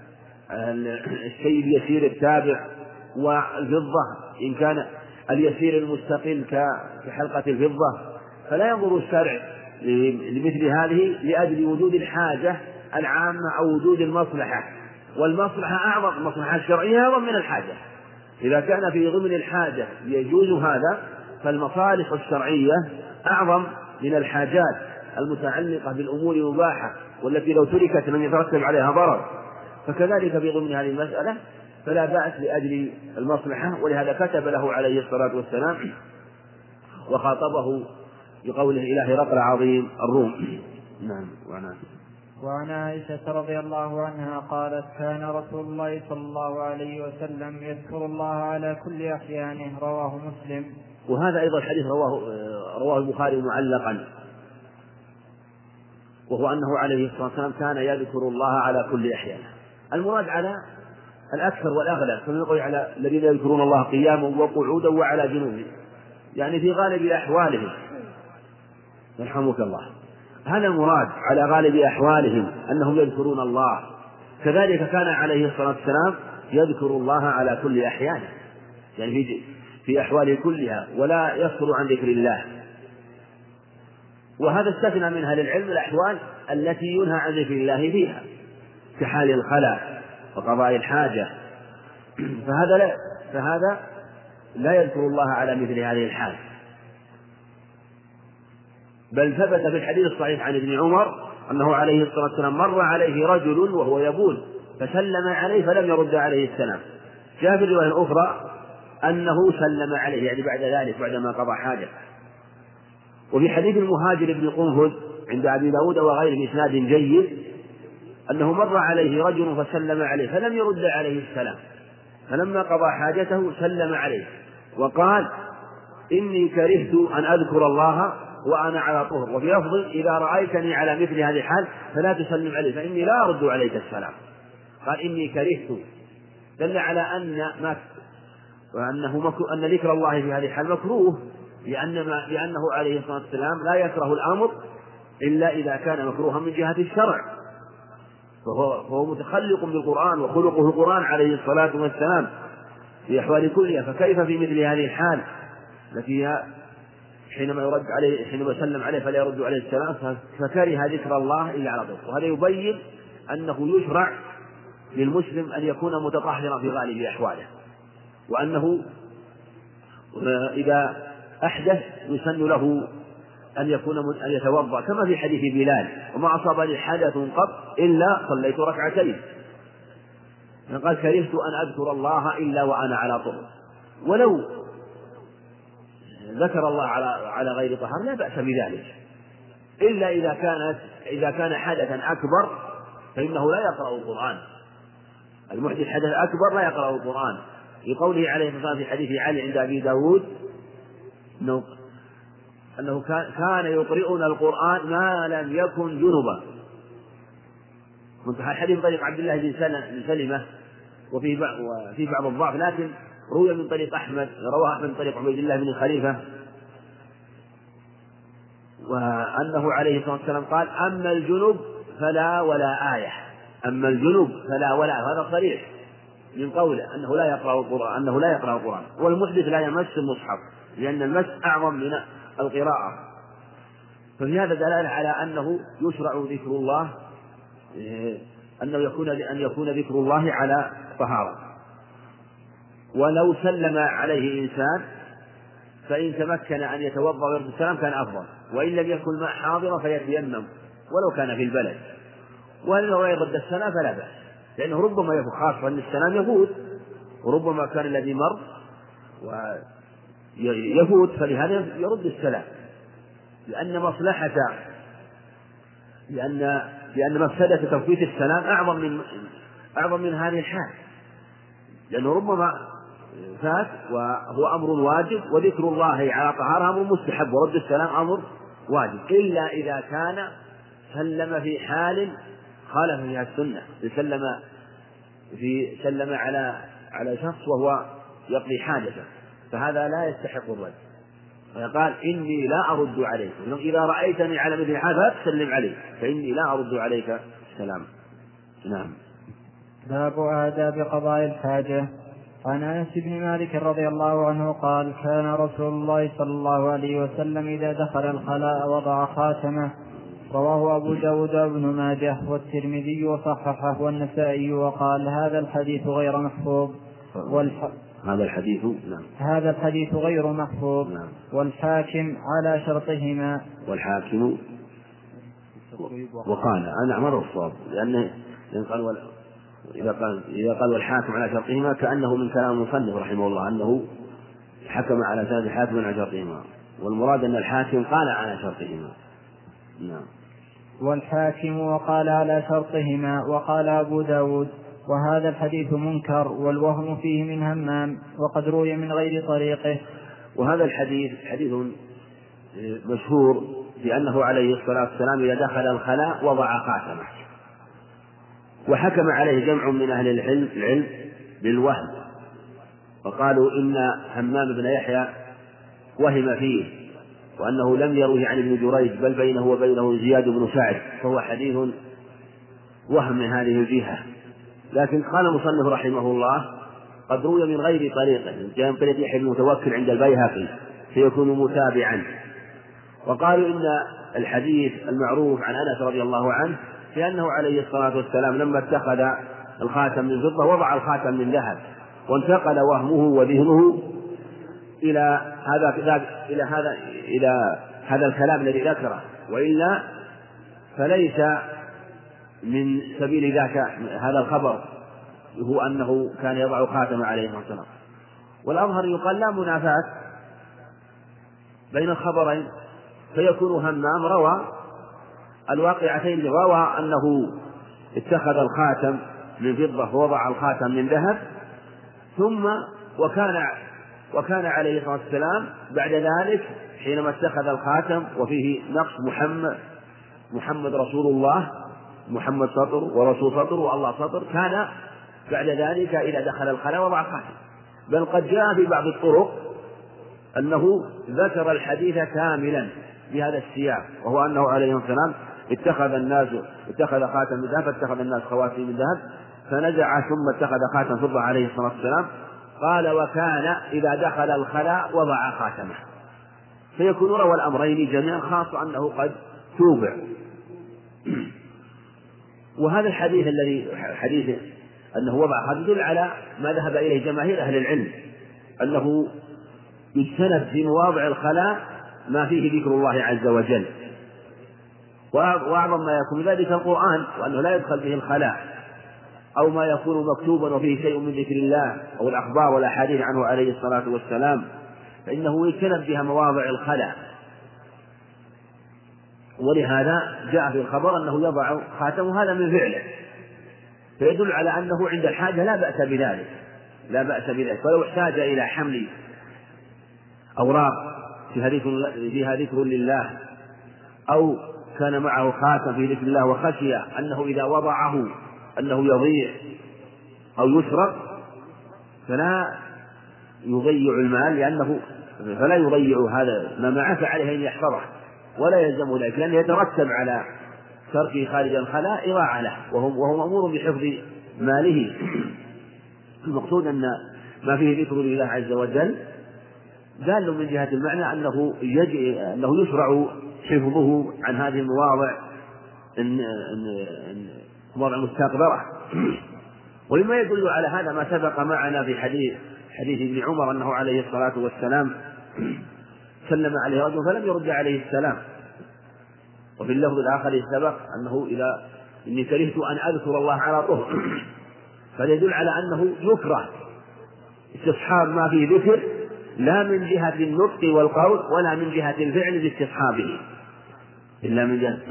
الشيء اليسير التابع، والفضة إن كان اليسير المستقل كحلقة الفضة، فلا ينظر الشرع لمثل هذه لأجل وجود الحاجة العامة أو وجود المصلحة، والمصلحة أعظم، المصلحة الشرعية أعظم من الحاجة. إذا كان في ضمن الحاجة يجوز هذا، فالمصالح الشرعية أعظم من الحاجات المتعلقة بالأمور المباحة والتي لو تركت لم يترتب عليها ضرر. فكذلك في ضمن هذه المسألة فلا بأس لأجل المصلحة، ولهذا كتب له عليه الصلاة والسلام وخاطبه بقوله إلى هرقل عظيم الروم. نعم. وعناه وعن عائشة رضي الله عنها قالت: كان رسول الله صلى الله عليه وسلم يذكر الله على كل أحيانه، رواه مسلم. وهذا أيضا الحديث رواه, رواه البخاري معلقا، وهو أنه عليه الصلاة والسلام كان يذكر الله على كل أحيانه. المراد على الأكثر والأغلب، كما يقول على الذين يذكرون الله قياما وقعودا وعلى جنوبهم، يعني في غالب أحوالهم. يرحمك الله، هذا المراد على غالب أحوالهم أنهم يذكرون الله. كذلك كان عليه الصلاة والسلام يذكر الله على كل أحيانه، يعني في في أحواله كلها ولا يصدر عن ذكر الله. وهذا استثنى منها للعلم الأحوال التي ينهى عن ذكر الله فيها كحال الخلاء وقضاء الحاجة، فهذا لا فهذا لا يذكر الله على مثل هذه الحال. بل ثبت في الحديث الصحيح عن ابن عمر أنه عليه الصلاة والسلام مر عليه رجل وهو يبول فسلم عليه فلم يرد عليه السلام. جاء في الرواية الأخرى أنه سلم عليه يعني بعد ذلك بعدما قضى حاجة. وفي حديث المهاجر بن قنفذ عند أبي داود وغيره بإسناد جيد أنه مر عليه رجل فسلم عليه فلم يرد عليه السلام، فلما قضى حاجته سلم عليه وقال: إني كرهت أن أذكر الله وأنا على طهر، وفي لفظ: إذا رأيتني على مثل هذه الحال فلا تسلم عليه فإني لا أرد عليك السلام. قال: إني كرهت، دل على أن ما وأنه مكروه، أن ذكر الله في هذه الحال مكروه، لأن ما لأنه عليه الصلاة والسلام لا يكره الأمر إلا إذا كان مكروها من جهة الشرع، فهو, فهو متخلق بالقرآن وخلقه القرآن عليه الصلاة والسلام في أحوال كلها، فكيف في مثل هذه الحال التي حينما يرد عليه حينما سلم عليه فلا يرد عليه السلام فكره ذكر الله إلا على طهر. وهذا يبين أنه يشرع للمسلم أن يكون متطهرا في غالب أحواله، وأنه إذا أحدث يسن له أن يكون أن يتوضأ كما في حديث بلال: وما أصابني حدث قط إلا صليت ركعتين. قال: كرهت أن أذكر الله إلا وأنا على طهر. ولو ذكر الله على على غير طهر لا بأس بذلك، إلا إذا كانت إذا كان حدثا أكبر فإنه لا يقرأ القرآن. المحدث حدث أكبر لا يقرأ القرآن، لقوله عليه الصلاة والسلام في حديث علي عند أبي داود أنه, أنه كان يقرئنا القرآن ما لم يكن جنبا. منتهى الحديث طريق عبد الله بن سلمة وفي وفي بعض الضعف، لكن روي من طريق أحمد، رواه أحمد من طريق عبيد الله بن خليفة، وأنه عليه الصلاة والسلام قال: أما الجنب فلا ولا آية. أما الجنب فلا ولا، هذا صريح من قوله أنه لا يقرأ القرآن، أنه لا يقرأ القرآن. والمحدث لا يمس المصحف، لأن المس أعظم من القراءة. ففي هذا دلالة على أنه يشرع ذكر الله، أنه يكون أن يكون ذكر الله على طهارة. ولو سلم عليه إنسان فإن تمكن أن يتوضأ ويرد السلام كان أفضل، وإن لم يكن ماء حاضرا فيتيمم ولو كان في البلد، ولو يرد السلام فلا بأس، لأنه ربما يفوت، خاصة أن السلام يفوت، وربما كان الذي مر ويفوت، فلهذا يرد السلام، لأن مصلحة لأن لأن مفسدة تفويت السلام أعظم من أعظم من هذه الحال، لأنه ربما فات وهو أمر واجب، وذكر الله على طهارة أمر مستحب، ورد السلام أمر واجب، إلا إذا كان سلم في حال خالف فيها السنة، سلم في سلم على على شخص وهو يقضي حاجته، فهذا لا يستحق الرد. فقال: إني لا أرد عليك، إذا رأيتني على مثل هذا فسلم علي، فإني لا أرد عليك السلام. نعم. باب آداب قضاء الحاجة. عن أنس بن مالك رضي الله عنه قال: كان رسول الله صلى الله عليه وسلم إذا دخل الخلاء وضع خاتمه. رواه أبو داود وابن ماجه والترمذي وصححه والنسائي، وقال: هذا الحديث غير محفوظ. والح... هذا الحديث نعم. هذا الحديث غير محفوظ. نعم. والحاكم على شرطهما. والحاكم وقال أنا أمر الصواب، لأنه قال وال... إذا قال إذا قال والحاكم على شرطهما كأنه من كلام المصنف رحمه الله أنه حكم على ثلاث حاكم على شرطهما، والمراد أن الحاكم قال على شرطهما. نعم. والحاكم وقال على شرطهما. وقال أبو داود: وهذا الحديث منكر والوهم فيه من همام، وقد روي من غير طريقه. وهذا الحديث حديث مشهور بأنه عليه الصلاة والسلام إذا دخل الخلاء وضع خاتمه، وحكم عليه جمع من أهل العلم, العلم بالوهم، وقالوا إن همام بن يحيى وهم فيه، وأنه لم يروه عن ابن جريج، بل بينه وبينه زياد بن سعد، فهو حديث وهم من هذه الجهة. لكن قال المصنف رحمه الله: قد روي من غير طريقه، جاء من طريق يحيى بن متوكل عند البيهقي فيكون متابعا. وقالوا إن الحديث المعروف عن أنس رضي الله عنه في أنه عليه الصلاة والسلام لما اتخذ الخاتم من فضة وضع الخاتم من ذهب، وانتقل وهمه وذهنه إلى هذا إلى هذا إلى هذا الكلام الذي ذكره، وإلا فليس من سبيل ذاك هذا الخبر هو أنه كان يضع خاتم عليه الصلاة والسلام. والأظهر يقال لا منافاة بين الخبرين، فيكون همام روى الواقعتين، روى أنه اتخذ الخاتم من فضة ووضع الخاتم من ذهب، ثم وكان وكان عليه الصلاة والسلام بعد ذلك حينما اتخذ الخاتم وفيه نقص محمد محمد رسول الله، محمد سطر ورسول سطر والله سطر، كان بعد ذلك إذا دخل الخلاء وضع خاتم. بل قد جاء في بعض الطرق أنه ذكر الحديث كاملا بهذا السياق، وهو أنه عليه السلام اتخذ الناس اتخذ خاتم من ذهب، فاتخذ الناس خواتيم من ذهب، فنزع ثم اتخذ خاتم فضة عليه الصلاة والسلام. قال: وكان إذا دخل الخلاء وضع خاتمه، فيكون روى الأمرين جميعا، خاصة أنه قد توبع. وهذا الحديث الذي حديث أنه وضع خاتم يدل على ما ذهب إليه جماهير أهل العلم، أنه يجتنب في مواضع الخلاء ما فيه ذكر الله عز وجل، وأعظم ما يكون ذلك القرآن، وأنه لا يدخل به الخلاء، أو ما يكون مكتوبا وفيه شيء من ذكر الله، أو الأخبار والأحاديث عنه عليه الصلاة والسلام، فإنه يجتنب بها مواضع الخلاء. ولهذا جاء في الخبر أنه يضع خاتمه، هذا من فعله، فيدل على أنه عند الحاجة لا بأس بذلك لا بأس بذلك ولو احتاج إلى حمل أوراق فيها ذكر لله أو كان معه خاتم في ذكر الله وخشي أنه إذا وضعه أنه يضيع أو يسرق فلا يضيع المال لأنه فلا يضيع هذا ما معه فعليه أن يحفظه ولا يلزم ذلك لأنه يترتب على تركه خارج الخلاء إضاعة له وهو, وهو مأمور بحفظ ماله. المقصود أن ما فيه ذكر لله عز وجل دال من جهة المعنى أنه يجي أنه يشرع حفظه عن هذه المواضع إن إن مواضع مستقبرة. ومما يدل على هذا ما سبق معنا في حديث حديث ابن عمر أنه عليه الصلاة والسلام سلم عليه رجل فلم يرد عليه السلام. وفي اللفظ الآخر سبق أنه إذا إني كرهت أن أذكر الله على طهر فيدل على أنه يكره استصحاب ما فيه ذكر لا من جهة النطق والقول ولا من جهة الفعل باستصحابه إلا من جهة.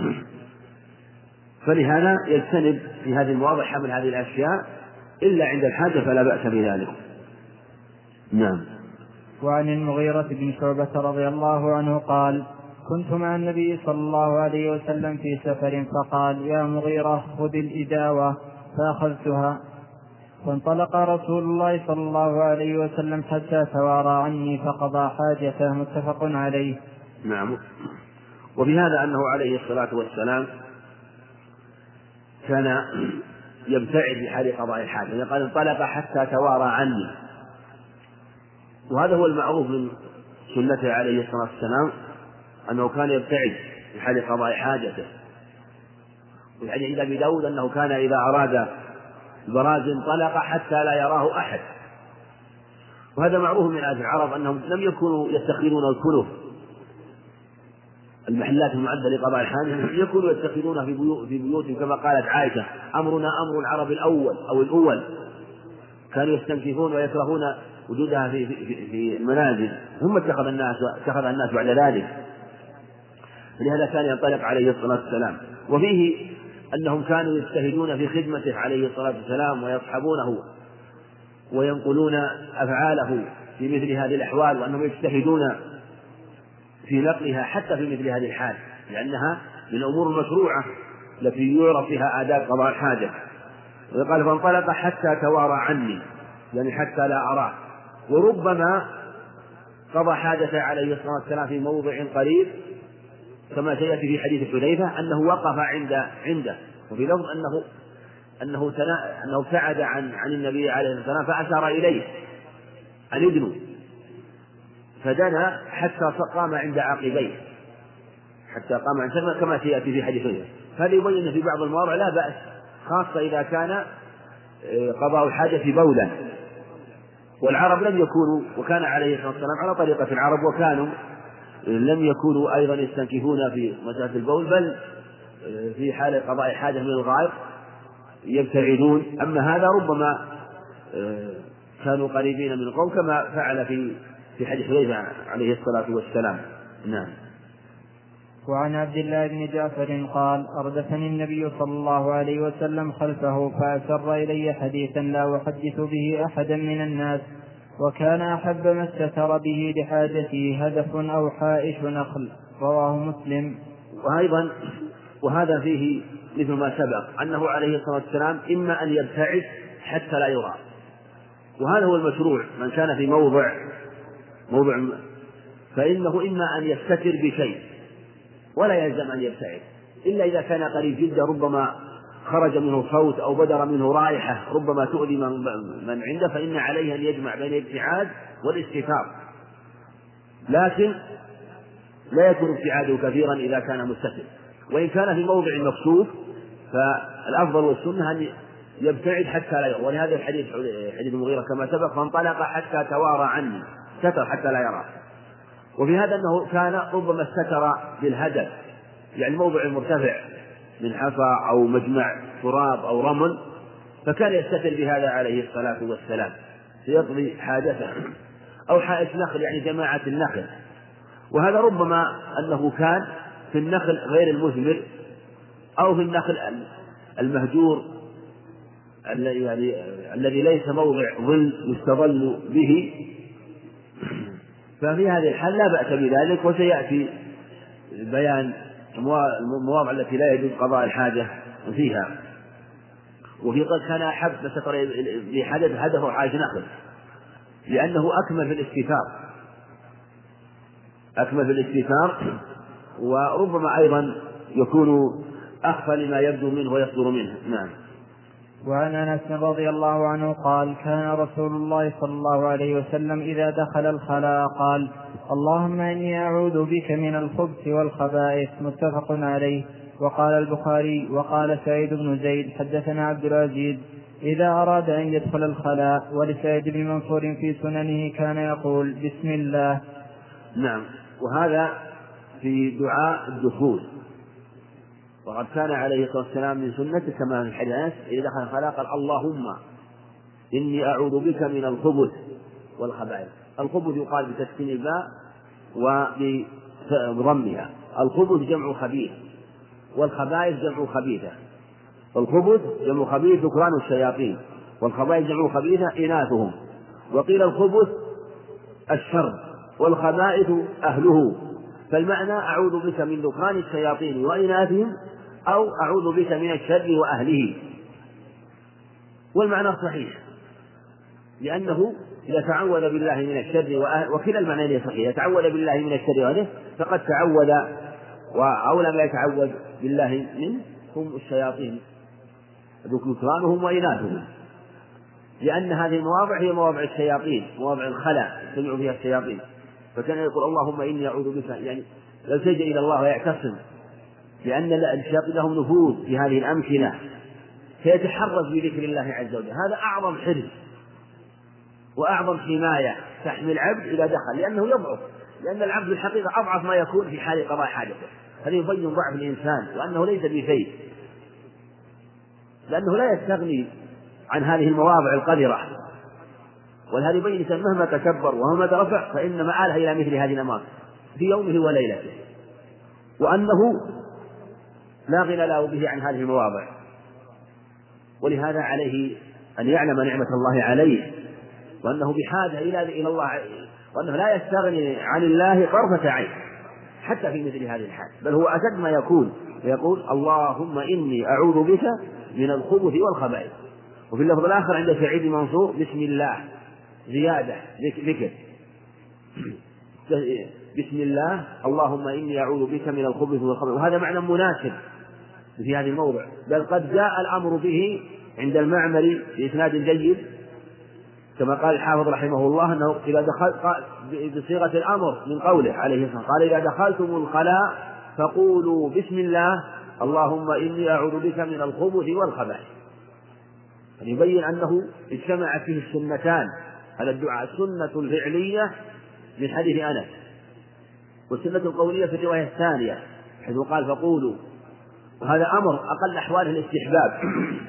فلهذا يجتنب في هذه المواضع حمل هذه الأشياء إلا عند الحاجة فلا بأس بذلك. نعم. وعن المغيرة بن شعبة رضي الله عنه قال كنت مع النبي صلى الله عليه وسلم في سفر فقال يا مغيرة خذ الإداوة فأخذتها فانطلق رسول الله صلى الله عليه وسلم حتى توارى عني فقضى حاجته متفق عليه. نعم. وفي هذا أنه عليه الصلاة والسلام كان يبتعد في حال قضاء الحاجة قال انطلق حتى توارى عني وهذا هو المعروف من سنته عليه الصلاة والسلام أنه كان يبتعد في حال قضاء حاجته. وفي حديث أبي داود أنه كان إذا أراد البراز انطلق حتى لا يراه أحد. وهذا معروف من عادة العرب أنهم لم يكونوا يتخذون الكنف المحلات المعدة لقضاء الحاجة يكونوا يتخذونها في بيوت في بيوتهم كما قالت عائشة أمرنا أمر العرب الأول أو الأول كانوا يستنكفون ويكرهون وجودها في في في المنازل ثم اتخذ الناس اتخذ الناس بعد ذلك. لهذا كان ينطلق عليه الصلاة والسلام. وفيه أنهم كانوا يجتهدون في خدمته عليه الصلاة والسلام ويصحبونه وينقلون أفعاله في مثل هذه الأحوال وأنهم يجتهدون في نقلها حتى في مثل هذه الحال لأنها من الأمور المشروعة التي يعرف فيها آداب قضاء الحاجة. وقال فانطلق حتى توارى عني يعني حتى لا أراه. وربما قضى حاجته عليه الصلاة والسلام في موضع قريب كما سيأتي في حديث حذيفة أنه وقف عند عنده وفي لفظ أنه أنه أنه ابتعد عن عن النبي عليه الصلاة والسلام فأشار إليه أن يدنو فدنا حتى قام عند عقبيه حتى قام عند كما سيأتي في حديث حذيفة. هذا يبين في بعض المواضع لا بأس خاصة إذا كان قضاء الحاجة بولا. والعرب لم يكونوا وكان عليه الصلاة والسلام على طريقة العرب وكانوا لم يكونوا أيضا يستنكفون في مسألة البول بل في حال قضاء حاجة من الغائط يبتعدون. أما هذا ربما كانوا قريبين من القوم كما فعل في في حديث حذيفة عليه الصلاة والسلام. نعم. وعن عبد الله بن جعفر قال أردفني النبي صلى الله عليه وسلم خلفه فأسر إلي حديثا لا أحدث به أحدا من الناس وكان أحب ما استتر به لحاجته هدف أو حائش نخل رواه مسلم. وأيضا وهذا فيه مثل ما سبق أنه عليه الصلاة والسلام إما أن يبتعد حتى لا يرى وهذا هو المشروع. من كان في موضع موضع فإنه إما أن يستتر بشيء ولا يلزم أن يبتعد إلا إذا كان قريب جدا ربما خرج منه صوت أو بدر منه رائحة ربما تؤذي من عنده فإن عليه أن يجمع بين الابتعاد والاستتار. لكن لا يكون ابتعاده كثيرا إذا كان مستتر. وإن كان في موضع مكشوف فالأفضل والسنة أن يبتعد حتى لا يرى. ولهذا الحديث حديث المغيرة كما سبق فانطلق حتى توارى عني ستر حتى لا يرى. وفي هذا أنه كان ربما استتر بالهدف يعني الموضع المرتفع من حصى أو مجمع تراب أو رمل فكان يستتر بهذا عليه الصلاة والسلام ليقضي حاجته. أو حائش نخل يعني جماعة النخل وهذا ربما أنه كان في النخل غير المثمر أو في النخل المهجور يعني الذي ليس موضع ظل يستظل به، ففي هذه الحال لا بأس بذلك. وسيأتي بيان المواضع التي لا يجوز قضاء الحاجة فيها. وفي قد كان أحب ستر لحدث هدفه حاجة نخل، لأنه أكمل في الاستيثار أكمل في الاستيثار وربما أيضا يكون أخفى لما يبدو منه ويصدر منه. نعم. وعن أنس رضي الله عنه قال: كان رسول الله صلى الله عليه وسلم إذا دخل الخلاء قال: اللهم إني أعوذ بك من الخبث والخبائث. متفق عليه. وقال البخاري: وقال سعيد بن زيد حدثنا عبد العزيز إذا أراد أن يدخل الخلاء. ولسعيد بن منصور في سننه كان يقول: بسم الله. نعم. وهذا في دعاء الدخول، وقد كان عليه الصلاة والسلام من سنته كما في الحديث إذا دخل الخلاء قال: اللهم إني أعوذ بك من الخبث والخبائث. الخبث يقال بتسكين الباء وبضمها. الخبث جمع خبيث، والخبائث جمع خبيثة. الخبث جمع خبيث ذكران الشياطين، والخبائث جمع خبيثة إناثهم. وقيل الخبث الشر والخبائث أهله، فالمعنى أعوذ بك من ذكران الشياطين وإناثهم، أو أعوذ بك من الشر وأهله. والمعنى صحيح، لأنه إذا تعوذ بالله من الشر وأهله، وكلا المعنى صحيح، يتعوذ بالله من الشر وأهله فقد تعوذ، وأولى ما يتعوذ بالله منه هم الشياطين ذكرانهم وإناثهم، لأن هذه المواضع هي مواضع الشياطين، مواضع الخلاء يجتمع فيها الشياطين. فكان يقول: اللهم إني أعوذ بك، يعني يلتجئ إلى الله ويعتصم، لأن الشياطين لهم نفوذ في هذه الأمكنة، فيتحرز بذكر الله عز وجل. هذا أعظم حرز وأعظم حماية تحمي العبد إذا دخل، لأنه يضعف، لأن العبد الحقيقة أضعف ما يكون في حال قضاء حاجته. هذا يبين ضعف الإنسان وأنه ليس بشيء، لأنه لا يستغني عن هذه المواضع القذرة. ولهذا يبين الإنسان مهما تكبر ومهما ترفع فإن مآله إلى مثل هذه الأماكن في يومه وليلته، وأنه لا غنى له به عن هذه المواضع. ولهذا عليه أن يعلم نعمة الله عليه، وأنه بحاجة إلى إلى الله، وأنه لا يستغني عن الله طرفة عين حتى في مثل هذه الحال، بل هو أشد ما يكون، ويقول: اللهم إني أعوذ بك من الخبث والخبائث. وفي اللفظ الآخر عند سعيد المنصور: بسم الله، زيادة ذكر، بسم الله اللهم إني أعوذ بك من الخبث والخبائث. وهذا معنى مناسب في هذه الموضع، بل قد جاء الأمر به عند المعمري بإسناد جيد كما قال الحافظ رحمه الله أنه إذا دخل بصيغة الأمر من قوله عليه الصلاة والسلام قال: إذا دخلتم الخلاء فقولوا بسم الله اللهم إني أعوذ بك من الخبث والخبائث. يبين أنه اجتمع فيه السنتان، هذا الدعاء السنة الفعلية من حديث أنس، والسنة القولية في الرواية الثانية حيث قال: فقولوا. وهذا أمر أقل أحواله الاستحباب.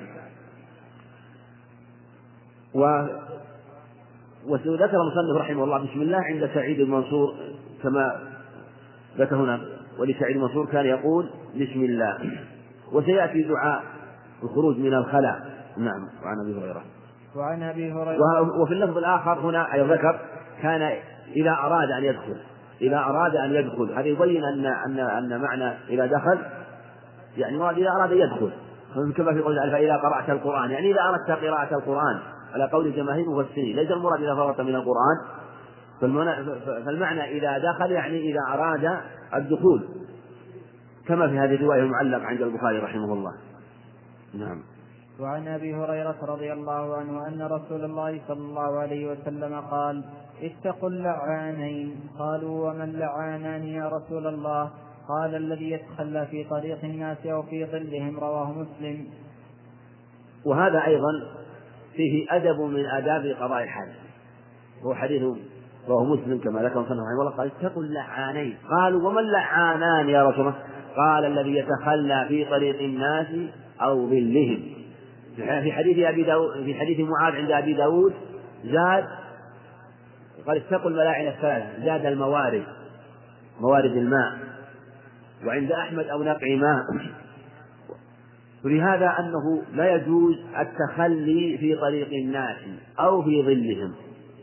و وذكر المصنف رحمه الله بسم الله عند سعيد المنصور كما ذكر هنا، ولسعيد المنصور كان يقول بسم الله. وسيأتي دعاء الخروج من الخلاء. نعم. وعن أبي هريرة وعن أبي هريرة وفي اللفظ الآخر هنا أيضا ذكر كان إذا أراد أن يدخل إذا أراد أن يدخل هذا يبين أن أن أن معنى إذا دخل يعني إذا أراد يدخل، كما في قول تعالى: فإذا قرأت القرآن، يعني إذا أردت قراءة القرآن على قول جماهير المفسرين، ليس المراد إذا فرغت من القرآن. فالمعنى إذا دخل يعني إذا أراد الدخول، كما في هذه الرواية المعلق عند البخاري رحمه الله. نعم. وعن أبي هريرة رضي الله عنه أن رسول الله صلى الله عليه وسلم قال: اتقوا اللعانين. قالوا: وما اللعانان يا رسول الله؟ قال: الذي يتخلى في طريق الناس أو في ظلهم. رواه مسلم. وهذا أيضا فيه أدب من آداب قضاء الحاجة، هو حديث رواه مسلم كما ذكر صلى الله عليه وسلم قال: اتقوا اللعانين. قالوا: وما اللعانان يا رسول الله؟ قال: الذي يتخلى في طريق الناس أو ظلهم. في حديث أبي داود في حديث معاذ عند أبي داود زاد قال: اتقوا الملاعن الثلاثة، زاد الموارد، موارد الماء. وعند أحمد: أو نقع ماء. ولهذا أنه لا يجوز التخلي في طريق الناس أو في ظلهم.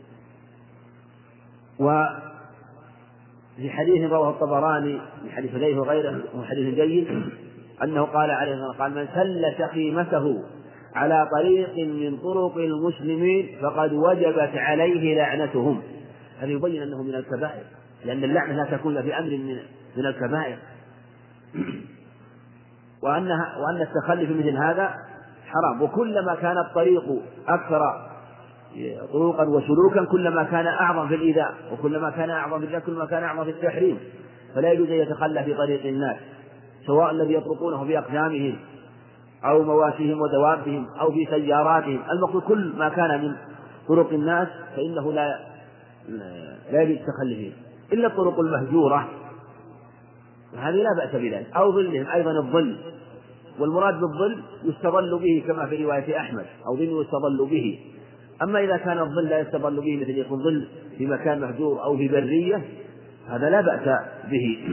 وفي حديث رواه الطبراني من حديث حذيفة وغيره وحديث جيد أنه قال عليه الصلاة والسلام: قال: من سل سخيمته على طريق من طرق المسلمين فقد وجبت عليه لعنتهم. هذا يبين أنه من الكبائر، لأن اللعنة لا تكون في أمر من من الكبائر. وأنها وأن التخلي في مثل هذا حرام، وكلما كان الطريق أكثر طرقا وسلوكا كلما كان أعظم في الإيذاء، وكلما كان أعظم في الإيذاء كلما كان أعظم في التحريم. فلا يجوز أن يتخلى في طريق الناس، سواء الذي يطرقونه بأقدامهم أو مواشيهم ودوابهم أو في سياراتهم. المقصود كل ما كان من طرق الناس فإنه لا لا يجوز التخلي فيه، إلا الطرق المهجورة، وهذه لا بأس بذلك، أو ظلهم أيضا الظل. والمراد بالظل يستظل به كما في رواية أحمد، أو ظل يستظل به. أما إذا كان الظل لا يستظل به، مثل يكون ظل في مكان مهجور أو في برية، هذا لا بأس به.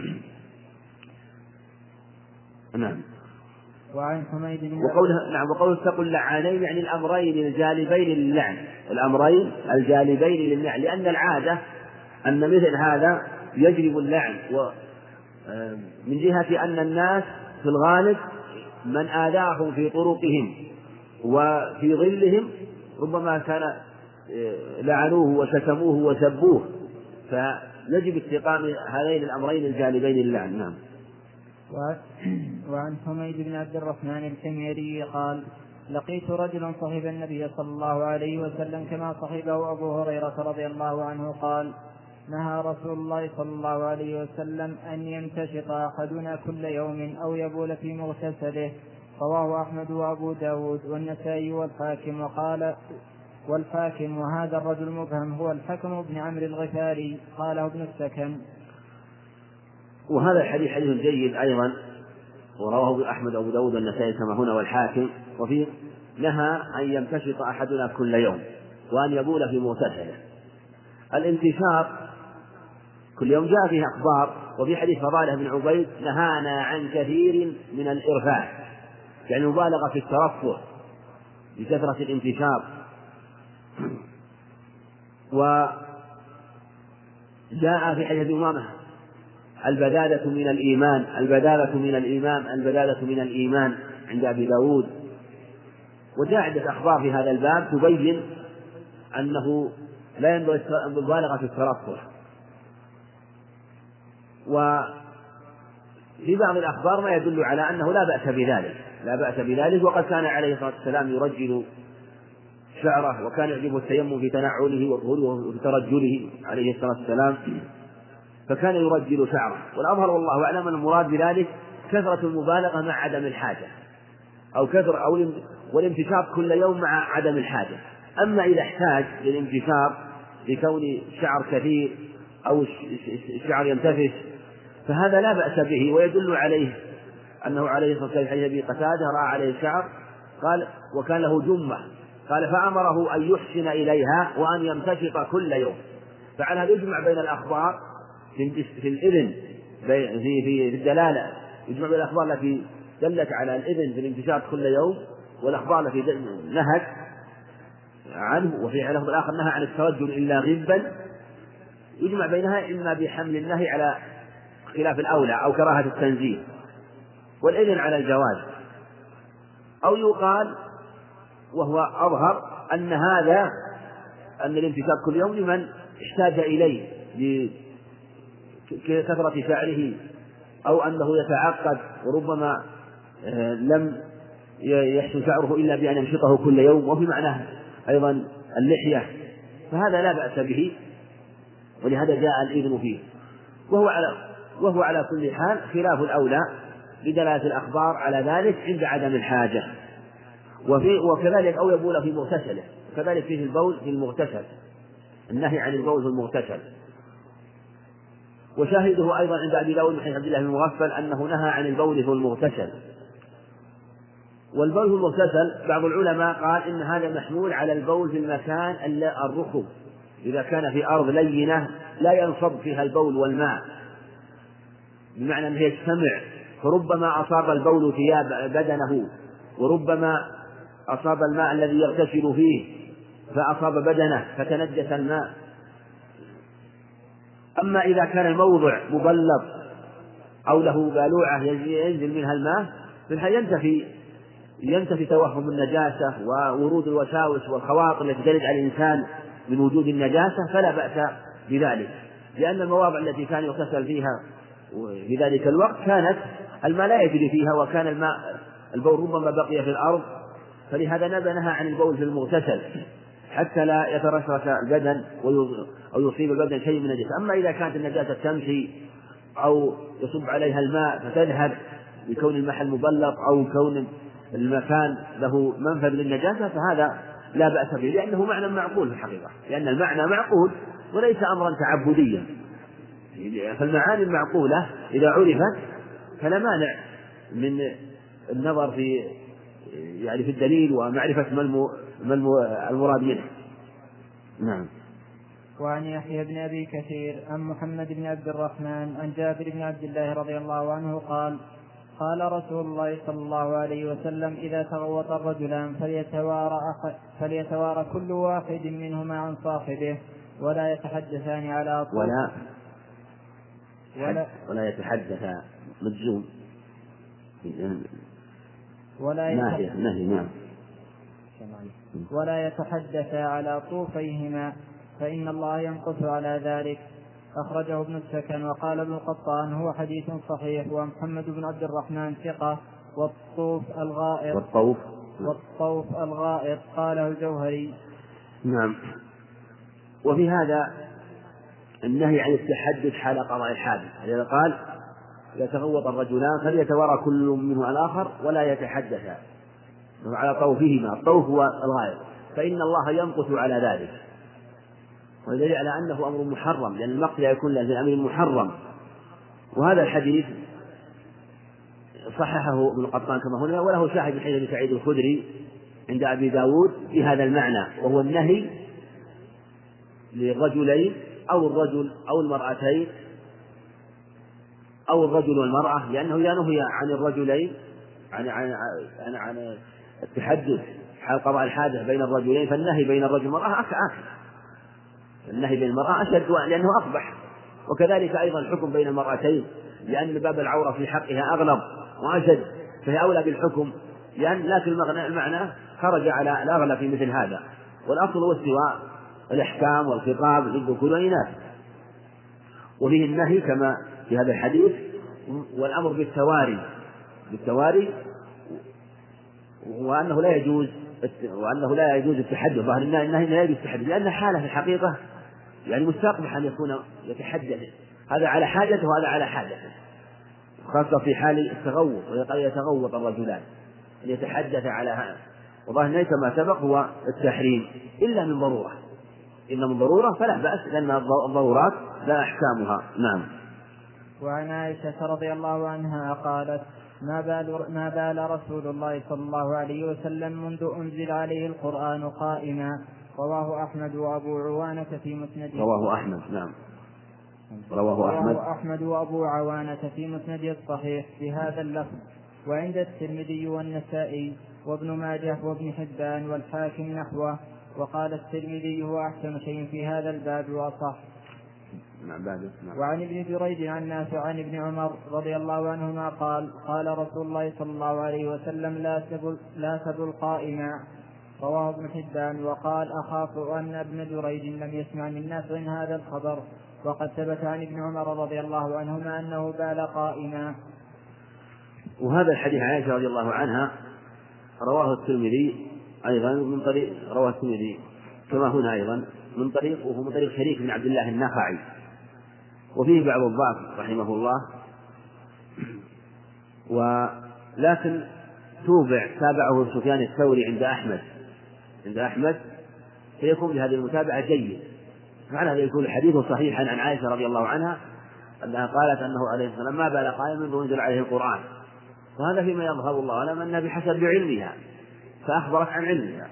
نعم. وعن حميد بن وقوله نعم وقوله اتقوا اللعانين يعني الأمرين الجالبين للعن، الأمرين الجالبين للعن، لأن العادة أن مثل هذا يجلب اللعن، ومن جهة أن الناس في الغالب من آذاهم في طرقهم وفي ظلهم ربما كان لعنوه وشتموه وسبوه، فيجب استقام هذين الأمرين الجالبين للعن. نعم. وعن حميد بن عبد الرحمن الحميري قال: لقيت رجلا صحب النبي صلى الله عليه وسلم كما صحبه أبو هريرة رضي الله عنه قال: نهى رسول الله صلى الله عليه وسلم أن يمتشط أحدنا كل يوم أو يبول في مغتسله. رواه أحمد وأبو داود والنسائي والحاكم. وقال والحاكم: وهذا الرجل مبهم هو الحكم بن عمرو الغفاري. قاله ابن السكن. وهذا الحديث حديث جيد أيضا، ورواه أحمد وأبو داود والنسائي كما هنا والحاكم. وفيه: نهى أن يمتشط أحدنا كل يوم وأن يبول في مغتسله. الانتشاط كل يوم جاء فيه أخبار، وفي حديث فضالة بن عبيد: نهانا عن كثير من الإرفاع، يعني مبالغة في الترفه بكثرة الانتشاط. وجاء في حديث أمامة: البدادة من الإيمان، البدادة من الإيمان، البدادة من الإيمان عند أبي داود. وجاء عدة أخبار في هذا الباب تبين أنه لا ينبغي المبالغة في الترفه. وفي بعض الأخبار ما يدل على أنه لا بأس بذلك، لا بأس بذلك. وقد كان عليه الصلاة والسلام يرجل شعره، وكان يعجبه التيمم في تنعله وطهوره وفي ترجله عليه الصلاة والسلام، فكان يرجل شعره. والأظهر والله أعلم أن المراد بذلك كثرة المبالغة مع عدم الحاجة، أو كثر أو والانتشاط كل يوم مع عدم الحاجة. أما إذا احتاج للانتشاط لكون الشعر كثير أو الشعر ينتفش فهذا لا بأس به، ويدل عليه أنه عليه الصلاة والسلام في حديث أبي قتادة رأى عليه الشعر قال وكان له جمة، قال فأمره أن يحسن إليها وأن يمتشط كل يوم. فعلى هذا يجمع بين الأخبار في الإذن في في الدلالة، يجمع بين الأخبار التي دلت على الإذن في الانتشاط كل يوم والأخبار التي نهت عنه، وفي اللفظ الآخر نهى عن الترجل إلا غبا، يجمع بينها إما بحمل النهي على خلاف الأولى أو كراهة التنزيه، والإذن على الجواز، أو يقال وهو أظهر أن هذا أن الانتشاط كل يوم لمن احتاج إليه لكثرة شعره أو أنه يتعقد وربما لم يحسن شعره إلا بأن يمشطه كل يوم، وفي معناه أيضا اللحية، فهذا لا بأس به، ولهذا جاء الإذن فيه. وهو على وهو على كل حال خلاف الأولى بدلالة الأخبار على ذلك عند عدم الحاجة. وفي وكذلك أو يبول في مغتسله، كذلك فيه البول في المغتسل، النهي عن البول في المغتسل. وشاهده أيضا عند أبي داود من حديث عبد الله بن مغفل أنه نهى عن البول في المغتسل. والبول في المغتسل بعض العلماء قال إن هذا محمول على البول في المكان الرخو، إذا كان في أرض لينة لا ينصب فيها البول والماء، بمعنى أنه يجتمع، فربما أصاب البول ثياب بدنه وربما أصاب الماء الذي يغتسل فيه فأصاب بدنه فتنجس الماء. أما إذا كان الموضع مبلط أو له بالوعة ينزل منها الماء فينتفي ينتفي توهم النجاسة وورود الوساوس والخواطر التي ترد على الإنسان من وجود النجاسة، فلا بأس بذلك، لأن المواضع التي كان يغتسل فيها في ذلك الوقت كانت الماء لا يجري فيها، وكان الماء البول ربما بقي في الأرض، فلهذا نهى عن البول في المغتسل حتى لا يترشرش البدن أو يصيب البدن شيء من النجاسة. أما إذا كانت النجاسة تمشي أو يصب عليها الماء فتذهب بكون المحل مبلط أو كون المكان له منفذ للنجاسة فهذا لا بأس به، لأنه معنى معقول في الحقيقة، لأن المعنى معقول وليس أمرا تعبديا. فالمعاني المعقولة إذا عرفت فلا مانع من النظر في يعني في الدليل ومعرفة ما المراد منه. نعم. وعن يحيى بن أبي كثير عن محمد بن عبد الرحمن عن جابر بن عبد الله رضي الله عنه قال: قال رسول الله صلى الله عليه وسلم: إذا تغوط الرجلان فليتوارى, فليتوارى كل واحد منهما عن صاحبه ولا يتحدثان على طول ولا ولا, ولا يتحدث مجزوم ولا ناهية ناهية ولا يتحدث على طوفيهما فإن الله ينقص على ذلك. أخرجه ابن السكن. وقال ابن القطان: هو حديث صحيح. ومحمد بن عبد الرحمن ثقة. والطوف الغائط والطوف والطوف الغائط قاله الجوهري. نعم. وفي هذا النهي عن التحدث حال قضاء الحادث، إذا قال: إذا تغوط الرجلان فليتوارى كل منه على الآخر ولا يتحدثا على طوفهما. الطوف هو الغائط، فإن الله ينقص على ذلك، ودليل على أنه أمر محرم، لأن المقت يكون له أمر محرم. وهذا الحديث صححه ابن القطان كما هنا، وله شاهد من حديث سعيد الخدري عند أبي داود في هذا المعنى، وهو النهي للرجلين أو الرجل أو المرأتين أو الرجل والمرأة، لأنه لا نهي عن الرجلين عن عن عن, عن التحدث حال قضاء الحادث بين الرجلين، فالنهي بين الرجل والمرأة أكثر، النهي بين المرأة أشد لأنه أقبح. وكذلك أيضا الحكم بين المرأتين، لأن باب العورة في حقها أغلب وأشد، فهي أولى بالحكم، لأن لكن المعنى خرج على الأغلب في مثل هذا. والأصل هو استواء الإحكام والخطاب للذكور والإناث، وفيه النهي كما في هذا الحديث، والأمر بالتواري بالتواري وأنه لا يجوز وأنه لا يجوز التحدث. ظاهر النهي لا يجوز التحدث، لأن حالة في الحقيقة يعني مستقبح أن يكون يتحدث، هذا على حاجته وهذا على حاجته، خاصة في حال التغوط، ويقال يتغوط الرجلان أن يتحدث على هذا. وظاهر النهي كما سبق هو التحريم إلا من ضرورة، إلا من ضرورة فلا بأس، لأن الضرورات لا أحكامها. نعم. وعن عائشة رضي الله عنها قالت: ما بال, ما بال رسول الله صلى الله عليه وسلم منذ أنزل عليه القرآن قائما. رواه أحمد وأبو عوانة في مسنده. رواه أحمد. نعم. رواه أحمد رواه أحمد وأبو عوانة في مسنده الصحيح بهذا اللفظ. وعند الترمذي والنسائي وابن ماجه وابن حبان والحاكم نحوه. وقال الترمذي: هو أحسن شيء في هذا الباب وأصح. وعن ابن جريج عن نافع عن ابن عمر رضي الله عنهما قال: قال رسول الله صلى الله عليه وسلم: لا سبوا لا سبوا القائما. رواه ابن حبان. وقال: أخاف أن ابن جريج لم يسمع من نافع هذا الخبر، وقد ثبت عن ابن عمر رضي الله عنهما أنه بال قائما. وهذا الحديث عن عائشة رضي الله عنها رواه الترمذي أيضا من طريق رواه الترمذي كما هنا أيضا من طريق وهو من طريق شريك بن عبد الله النخعي، وفيه بعض الضعف رحمه الله، ولكن توبع تابعه سفيان الثوري عند أحمد عند أحمد فيكون بهذه المتابعة جيد، معنى هذا يكون الحديث صحيحا عن عائشة رضي الله عنها أنها قالت أنه عليه الصلاة والسلام: ما بال قائما منذ أنزل عليه القرآن. وهذا فيما يظهر الله أعلم أنها بحسب علمها فأخبرت عن علمها،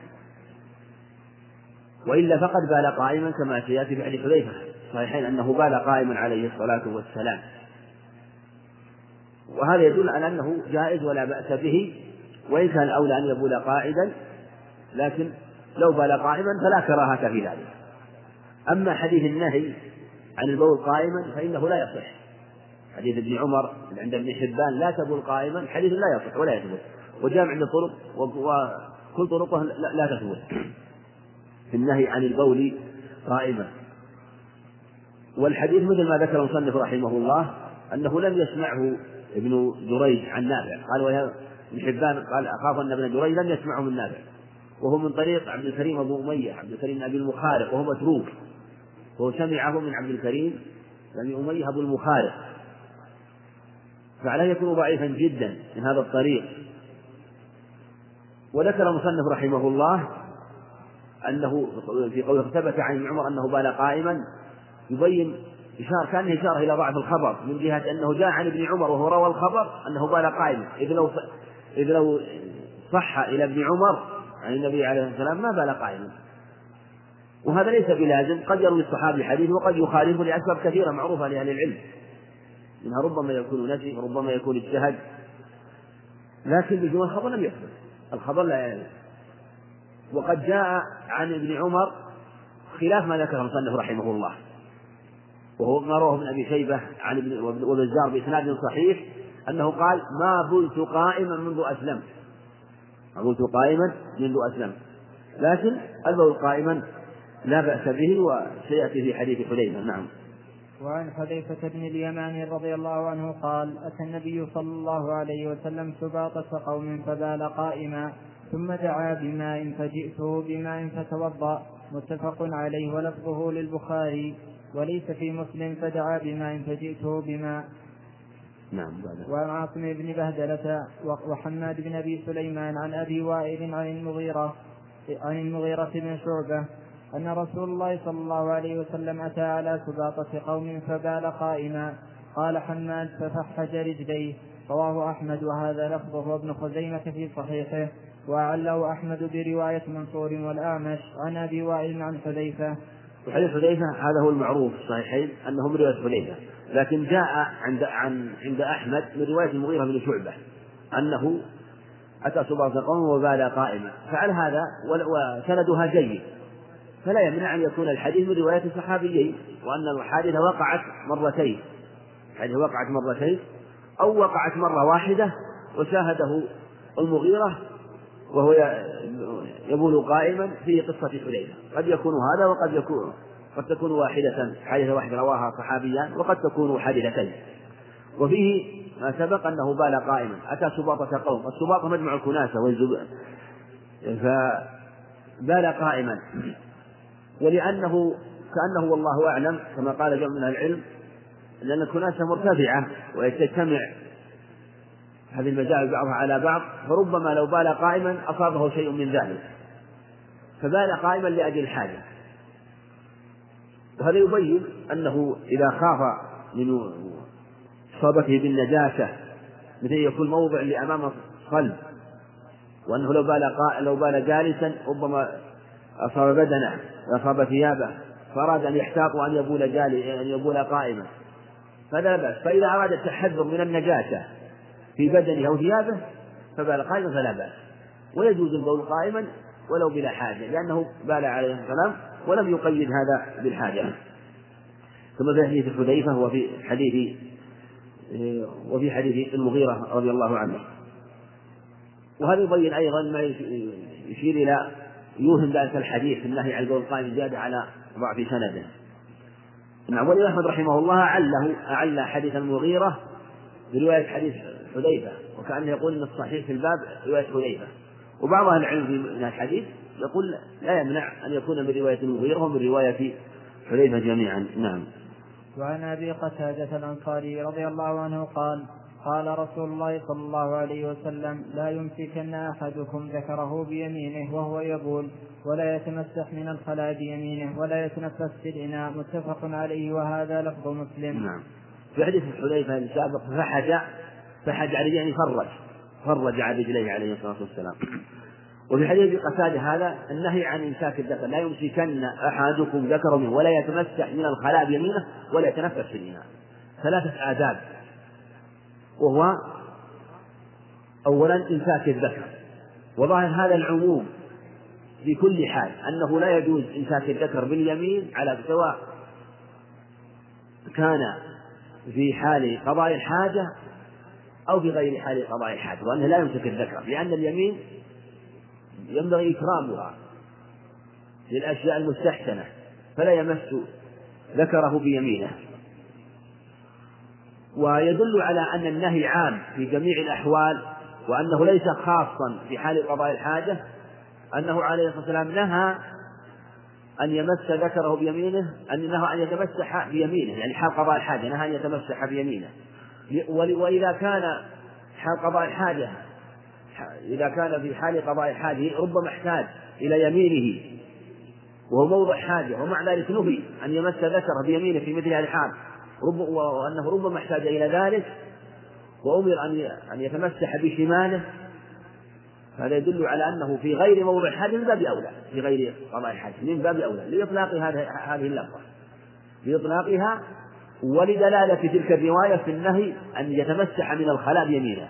وإلا فقد بال قائما كما سيأتي في حديث حذيفة صحيحين أنه بال قائما عليه الصلاة والسلام. وهذا يدل على أنه جائز ولا بأس به وإن كان الأولى أن يبول قاعدا، لكن لو بال قائما فلا كراهة في ذلك. أما حديث النهي عن البول قائما فإنه لا يصح. حديث ابن عمر عند ابن حبان لا تبول قائما حديث لا يصح ولا يثبت، وجاء عند طرق وكل طرقه لا تثبت في النهي عن البول قائما. والحديث مثل ما ذكر المصنف رحمه الله أنه لم يسمعه ابن جريج عن نافع، قال وهي ابن حبان قال أخاف أن ابن جريج لم يسمعه من نافع، وهو من طريق عبد الكريم أبو أمية عبد الكريم أبي المخارق، وهو متروك، وهو سمعه من عبد الكريم أبي أمية أبو المخارق، فعليه يكون ضعيفا جدا من هذا الطريق. وذكر المصنف رحمه الله أنه في قوله ثبت عن ابن عمر أنه بال قائما يبين إشارة كأنه إشارة إلى ضعف الخبر من جهة أنه جاء عن ابن عمر وهو روى الخبر أنه بال قائما، إذ لو إذ لو صح إلى ابن عمر عن النبي عليه الصلاة والسلام ما بال قائما. وهذا ليس بلازم، قد يروي الصحابي حديث وقد يخالفه لأسباب كثيرة معروفة لأهل العلم، منها ربما يكون نسي وربما يكون اجتهد، لكن بجمل الخبر لم يثبت، الخبر لا يعني. وقد جاء عن ابن عمر خلاف ما ذكر المصنف رحمه الله، وهو ما رواه ابن أبي شيبة عن ابن وبزار بإسناد صحيح أنه قال ما بلت قائما منذ أسلمت، ما بلت قائما منذ أسلمت، لكن البول قائما لا بأس به، وسيأتي في حديث حذيفة. نعم. وعن حذيفة بن اليمان رضي الله عنه قال أتى النبي صلى الله عليه وسلم سباطة قوم فبال قائما ثم دعا بماء فجئته بماء فتوضأ، متفق عليه ولفظه للبخاري، وليس في مسلم فدعا بماء فجئته بماء. نعم. وعن عاصم بن بهدلة وحماد بن أبي سليمان عن أبي وائل عن المغيرة عن المغيرة بن شعبة أن رسول الله صلى الله عليه وسلم أتى على سباطة قوم فبال قائما. قال حماد ففحج رجليه، رواه أحمد وهذا لفظه وابن خزيمة في صحيحه، وأعله أحمد برواية منصور والأعمش عن أبي وائل عن حذيفة. وحديث حذيفة هذا هو المعروف في الصحيحين أنه من رواية حذيفة، لكن جاء عند عن عند أحمد من رواية المغيرة بن شعبة أنه أتى سباطة قوم وبال قائما، فعل هذا وسندها جيد، فلا يمنع أن يكون الحديث من رواية صحابيين، وأن الحادثة وقعت مرتين، الحادثة وقعت مرتين أو وقعت مرة واحدة وشاهده المغيرة وهو يبول قائما في قصة حذيفة. قد يكون هذا وقد يكون قد تكون واحدة حادثة واحدة رواها صحابيان، وقد تكون حادثتين. وفيه ما سبق أنه بال قائما، أتى سباطة قوم، السباطة مجمع الكناسة والزبائن، فبال قائما، ولأنه كأنه والله أعلم كما قال جمع من العلم لأن الكناسة مرتفعة ويتجتمع هذه المجال بعضها على بعض، فربما لو بال قائما أصابه شيء من ذلك، فبال قائما لأجل الحاجة. وهذا يبين أنه إذا خاف من إصابته بالنجاسة مثل يكون موضع لأمام القلب، وأنه لو بال لو بال جالسا ربما أصاب بدنه وأصاب ثيابه، فأراد أن يحتاط وأن يبول جالسا أن يبول قائما فلا بأس. فإذا أراد التحذر من النجاسة في بدنه أو ثيابه فبال قائما فلا بأس، ويجوز البول قائما ولو بلا حاجة، لأنه بال عليه السلام ولم يقيد هذا بالحاجة، كما في حديث حذيفة وفي حديث وفي حديث المغيرة رضي الله عنه. وهذا يبين أيضا ما يشير إلى يوهم ذلك الحديث في النهي عن البول القائم زيادة على ضعف سنده. نعم. والإمام أحمد رحمه الله أعله أعل حديث المغيرة برواية حديث حذيفة، وكأنه يقول إن الصحيح في الباب رواية حذيفة. وبعض أهل العلم في الحديث يقول لا يمنع أن يكون من رواية المغيرة ومن رواية حذيفة جميعا. نعم. وعن أبي قتادة الأنصاري رضي الله عنه قال قال رسول الله صلى الله عليه وسلم لا يمسكن أحدكم ذكره بيمينه وهو يبول، ولا يتمسح من الخلاء بيمينه، ولا يتنفس في الإناء، متفق عليه وهذا لفظ مسلم. نعم. في حديث حذيفة السابق فحج فحج عليه يعني فرج فرج على رجليه عليه الصلاة والسلام. وفي حديث قتادة هذا النهي عن إمساك الذكر، لا يمسكن أحدكم ذكره منه ولا يتمسح من الخلاء بيمينه ولا يتنفس في الإناء، ثلاثة آداب، وهو أولا إمساك الذكر، وظاهر هذا العموم في كل حال أنه لا يجوز إمساك الذكر باليمين على سواء كان في حال قضاء الحاجة أو في غير حال قضاء الحاجة، وأنه لا يمسك الذكر، لأن اليمين ينبغي إكرامها للأشياء المستحسنة، فلا يمس ذكره بيمينه. ويدل على أن النهي عام في جميع الأحوال، وأنه ليس خاصا في حال قضاء الحاجة، أنه عليه الصلاة والسلام نهى أن يمس ذكره بيمينه، أن نهى أن يتمسح بيمينه، يعني حال قضاء الحاجة نهى أن يتمسح بيمينه. وإذا كان حال قضاء الحاجة إذا كان في حال قضاء الحاجة ربما احتاج إلى يمينه وهو موضع حاجة، ومع ذلك نهي أن يمس ذكره بيمينه في مثل هذه الحال، وأنه ربما احتاج إلى ذلك وأمر أن يتمسح بشماله، هذا يدل على أنه في غير موضع الحاجة من باب أولى، في غير قضاء الحاجة من باب أولى لإطلاق هذه اللفظة لإطلاقها ولدلالة تلك الرواية في النهي أن يتمسح من الخلاء بيمينه،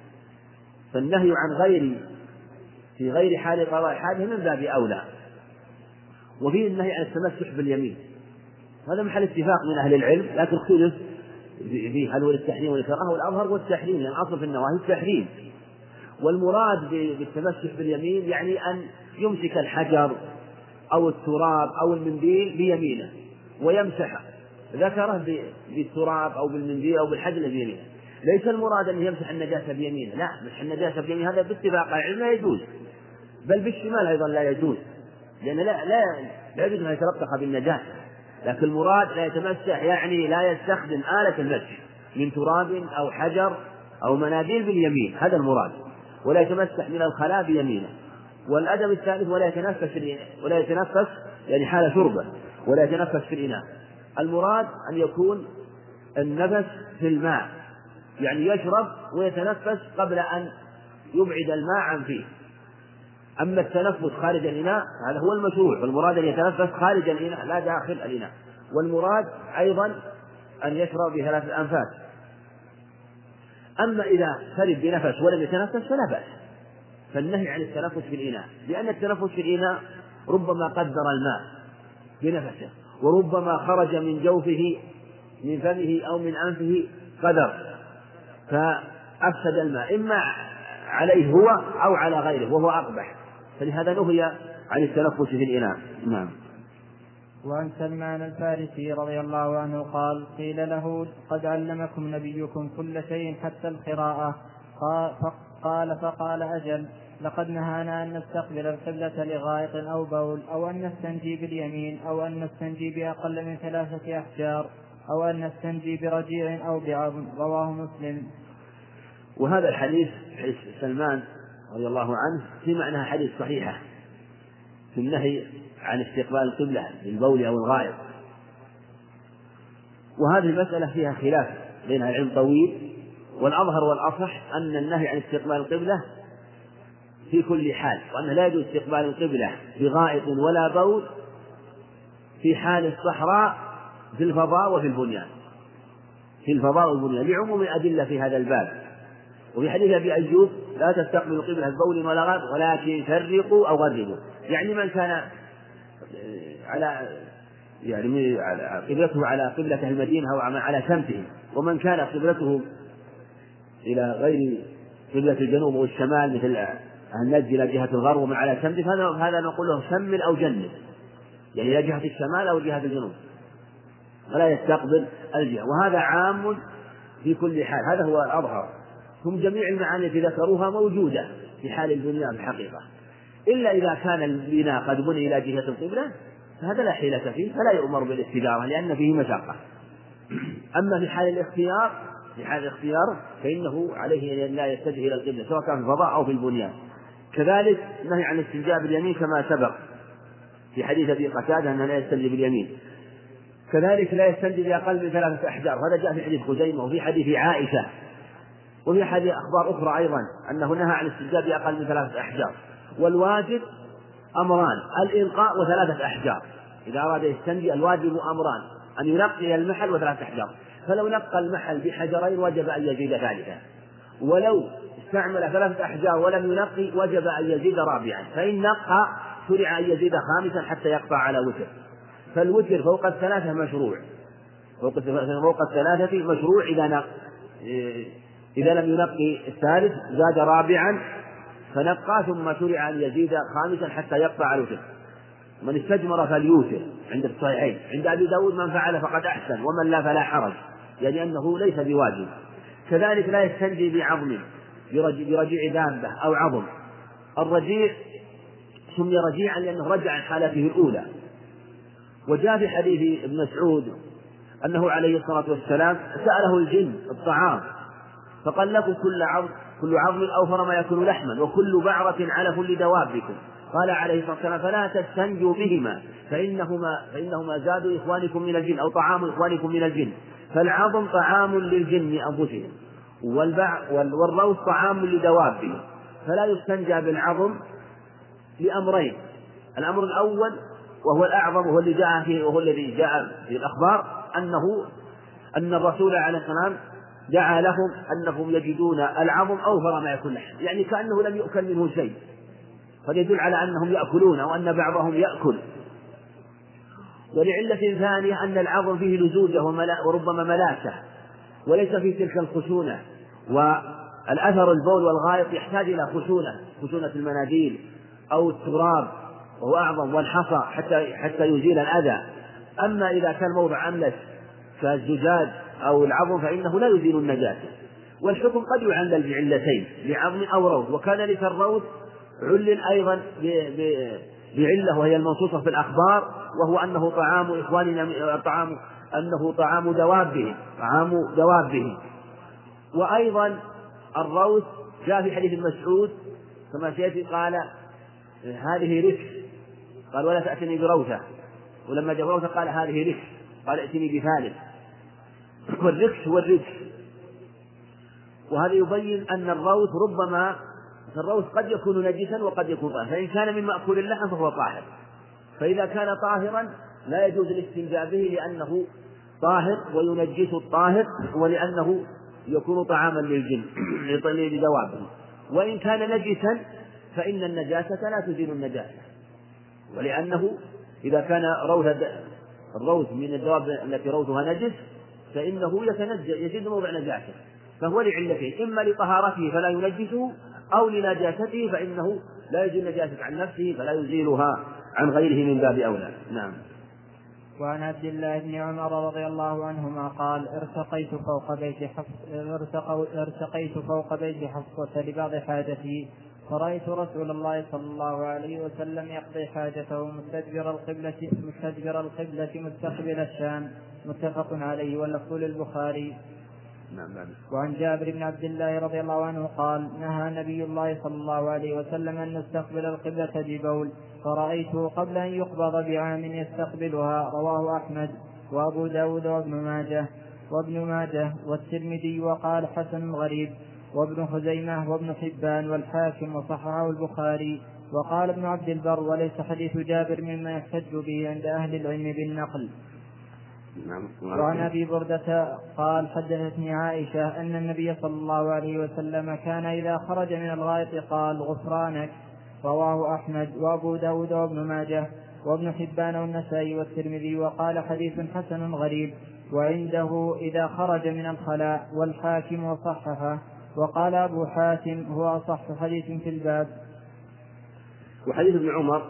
فالنهي عن غير في غير حال قضاء الحاجة من باب أولى. وفيه النهي عن التمسح باليمين، هذا محل اتفاق من أهل العلم، لكن اختلف فيه هل هو للتحريم والكراهة، والأظهر هو التحريم، لأن يعني أصل في النواهي التحريم. والمراد بالتمسح باليمين يعني أن يمسك الحجر أو التراب أو المنديل بيمينه ويمسح ذكره بالتراب أو بالمنديل أو بالحجر بيمينه، ليس المراد أن يمسح النجاسة بيمينه، لا، مسح النجاسة بيمينه هذا باتفاق العلم لا يجوز، بل بالشمال أيضا لا يجوز، لأن لا لا لا يجوز أن يتلطخ بالنجاسة، لكن المراد لا يتمسح يعني لا يستخدم آلة المسح من تراب أو حجر أو مناديل باليمين، هذا المراد، ولا يتمسح من الخلاء بيمينه. والأدب الثالث ولا يتنفس ولا يتنفس يعني حال شربه ولا يتنفس في الإناء، المراد أن يكون النفس في الماء، يعني يشرب ويتنفس قبل أن يبعد الماء عن فيه. أما التنفس خارج الإناء هذا هو المشروع، والمراد أن يتنفس خارج الإناء لا داخل الإناء، والمراد أيضا أن يشرب بثلاث أنفاس. أما إذا شرب بنفس ولم يتنفس فلا بأس، فالنهي عن التنفس في الإناء، لأن التنفس في الإناء ربما قدر الماء بنفسه، وربما خرج من جوفه من فمه أو من أنفه قدر فأفسد الماء إما عليه هو أو على غيره وهو أقبح، فلهذا نهي عن التنفس في الإناء. نعم. وعن سلمان الفارسي رضي الله عنه قال: قيل له: قد علمكم نبيكم كل شيء حتى القراءة؟ قال: فقال: أجل، لقد نهانا أن نستقبل القبلة لغائط أو بول، أو أن نستنجي باليمين، أو أن نستنجي بأقل من ثلاثة أحجار، أو أن نستنجي برجيع أو بعظم. رواه مسلم. وهذا الحديث حديث سلمان رضي الله عنه في معنى حديث صحيحة في النهي عن استقبال القبلة للبول أو الغائط، وهذه المسألة فيها خلاف بين العلم طويل، والأظهر والأصح أن النهي عن استقبال القبلة في كل حال، وأن لا يجوز استقبال القبلة بغائط ولا بول في حال الصحراء في الفضاء وفي البنيان في الفضاء والبنيان لعموم الأدلة في هذا الباب. وفي حديث أبي أيوب: لا تستقبلوا القبلة ببول ولا غائط ولكن فرقوا أو غربوا، يعني من كان على يعني قبلته على قبلة المدينة أو على شمسه، ومن كان قبلته إلى غير قبلة الجنوب والشمال مثل النجد إلى جهة الغرب ومن على شمسه، هذا نقول له شمل أو جنب، يعني إلى جهة الشمال أو جهة الجنوب، ولا يستقبل الجهة، وهذا عام في كل حال، هذا هو الأظهر. هم جميع المعاني التي ذكروها موجودة في حال البنيان الحقيقة، إلا إذا كان البناء قد بني إلى جهة القبلة فهذا لا حيلة فيه، فلا يؤمر بالاستدارة لأن فيه مشقة. أما في حال الاختيار في حال الاختيار فإنه عليه أن لا يتجه إلى القبلة سواء كان في الفضاء أو في البنيان. كذلك نهي عن الاستنجاء باليمين كما سبق في حديث أبي قتادة أنه لا يستنجي باليمين. كذلك لا يستنجي بأقل من ثلاثة أحجار، وهذا جاء في حديث خزيمة وفي حديث عائشة، وفي حديث أخبار أخرى أيضا أنه نهى عن الاستنجاء بأقل من ثلاثة أحجار. والواجب أمران: الإلقاء وثلاثة أحجار، إذا أراد يستنجي الواجب أمران: أن ينقي المحل وثلاثة أحجار، فلو نقى المحل بحجرين وجب أن يزيد ثالثا، ولو استعمل ثلاثة أحجار ولم ينقي وجب أن يزيد رابعا، فإن نقى شرع أن يزيد خامسا حتى يقطع على وتر. فالوتر فوق الثلاثة مشروع، فوق الثلاثة مشروع إذا نق... إذا لم ينقي الثالث زاد رابعا فنقى، ثم شرع أن يزيد خامسا حتى يقطع على وتر. من استجمر فليوتر عند الصحيحين. عند أبي داود من فعل فقد أحسن ومن لا فلا حرج، يعني أنه ليس بواجب. كذلك لا يستنجي بعظم برجيع دابة أو عظم. الرجيع سمي رجيعا لأنه رجع عن حالته الأولى. وجاء في حديث ابن مسعود أنه عليه الصلاة والسلام سأله الجن الطعام فقال لكم كل عظم كل عظم أوفر ما يكون لحما وكل بعرة علف لدوابكم. قال عليه الصلاة والسلام فلا تستنجوا بهما فإنهما, فإنهما زاد إخوانكم من الجن أو طعام إخوانكم من الجن. فالعظم طعام للجن أنفسهم والروث طعام لدوابهم، فلا يستنجى بالعظم لأمرين. الأمر الأول وهو الأعظم وهو اللي جاء فيه وهو الذي جاء في الأخبار أنه أن الرسول عليه الصلاة والسلام دعا لهم أنهم يجدون العظم أوفر ما يكون لحم، يعني كأنه لم يؤكل منه شيء، فيدل على أنهم يأكلون وأن بعضهم يأكل. ولعلة ثانية أن العظم فيه لزوجة وربما ملاسة وليس فيه تلك الخشونة، والأثر البول والغائط يحتاج إلى خشونة، خشونة المناديل أو التراب وهو أعظم والحصى حتى حتى يزيل الأذى. أما إذا كان موضع أملس كالزجاج أو العظم فإنه لا يزيل النجاسة. والحكم قد يعلل بعلتين لعظم أو روث، وكذلك الروث علل أيضا بعلة وهي المنصوصة في الأخبار، وهو أنه طعام إخواننا طعام أنه طعام دوابهم طعام دوابهم. وأيضا الروث جاء في حديث مسعود كما سيأتي قال هذه ركس، قال ولا تأتني بروثة، ولما جاء روثة قال هذه ركس، قال ائتني بثالث. والركس هو الركس. وهذا يبين أن الروث ربما الروث قد يكون نجسا وقد يكون طاهرا، فإن كان من مأكول اللحم فهو طاهر، فإذا كان طاهرا لا يجوز الاستنجاء به لأنه طاهر وينجس الطاهر، ولأنه يكون طعاما للجن لدوابه. وإن كان نجسا فإن النجاسة لا تزيل النجاسة، ولأنه إذا كان روث الروث من الدواب التي روثها نجس فإنه يزيد موضع نجاسة، فهو لعلتين: إما لطهارته فلا ينجسه، أو لنجاسته فإنه لا يزيل النجاسة عن نفسه فلا يزيلها عن غيره من باب أولى. نعم. وعن عبد الله بن عمر رضي الله عنهما قال: ارتقيت فوق بيت حفصة ارتقيت فوق بيت حفصة لبعض حاجتي، فرأيت رسول الله صلى الله عليه وسلم يقضي حاجته مستدبر القبلة مستدبر القبلة مستقبل الشام، متفق عليه واللفظ للبخاري. وعن جابر بن عبد الله رضي الله عنه قال: نهى نبي الله صلى الله عليه وسلم أن نستقبل القبلة ببول، فرأيته قبل أن يقبض بعام يستقبلها. رواه أحمد وأبو داود وابن ماجه وابن ماجه والترمذي وقال حسن غريب، وابن خزيمة وابن حبان والحاكم وصححه البخاري. وقال ابن عبد البر: وليس حديث جابر مما يحتج به عند أهل العلم بالنقل. وعن أبي بردة قال: حدثتني عائشة أن النبي صلى الله عليه وسلم كان إذا خرج من الغائط قال: غفرانك. رواه أحمد وأبو داود وابن ماجه وابن حبان والنسائي والترمذي وقال حديث حسن غريب، وعنده إذا خرج من الخلاء، والحاكم وصححه. وقال أبو حاتم: هو أصح حديث في الباب. وحديث ابن عمر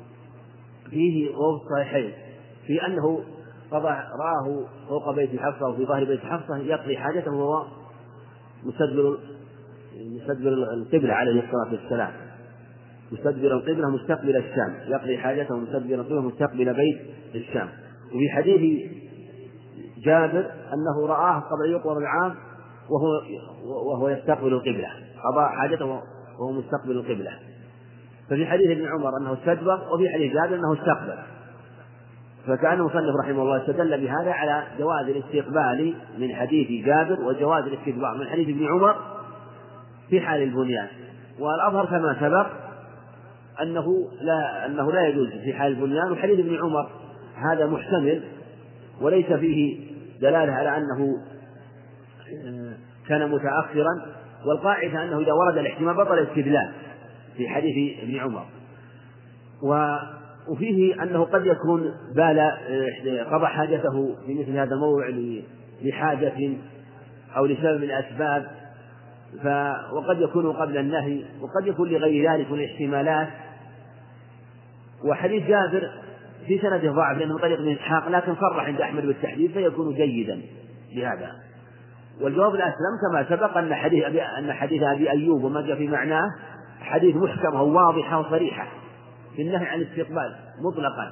فيه وهو الصحيحين في أنه رآه فوق بيت حفصة وفي ظهر بيت حفصة يقضي حاجته وهو مستدبر مستدبر القبلة عليه الصلاة والسلام، مستدبر القبلة مستقبل الشام، يقضي حاجته مستدبر القبلة مستقبل بيت الشام. وفي حديث جابر أنه رآه قبل يقبض العام وهو وهو يستقبل القبلة، قضى حاجته وهو مستقبل القبلة. ففي حديث ابن عمر أنه استدبر، وفي حديث جابر أنه استقبل. فكان المصنف رحمه الله استدل بهذا على جواز الاستقبال من حديث جابر وجواز الاستدبار من حديث ابن عمر في حال البنيان. والأظهر كما سبق أنه لا أنه لا يجوز في حال البنيان، وحديث ابن عمر هذا محتمل وليس فيه دلالة على أنه كان متأخرا والقاعدة أنه إذا ورد الاحتمال بطل الاستدلال في حديث ابن عمر. وفيه أنه قد يكون بال قضى حاجته في مثل هذا الموضع لحاجة أو لسبب من الأسباب، ف... وقد يكون قبل النهي، وقد يكون لغير ذلك من الاحتمالات. وحديث جابر في سنده ضعف لأنه طريق من إسحاق، لكن صرح عند أحمد بالتحديد فيكون جيدا لهذا. والجواب الأسلم كما سبق أن حديث أبي أن حديث أبي أيوب وما جاء في معناه حديث محكمة واضحة وصريحة في النهي عن الاستقبال مطلقا.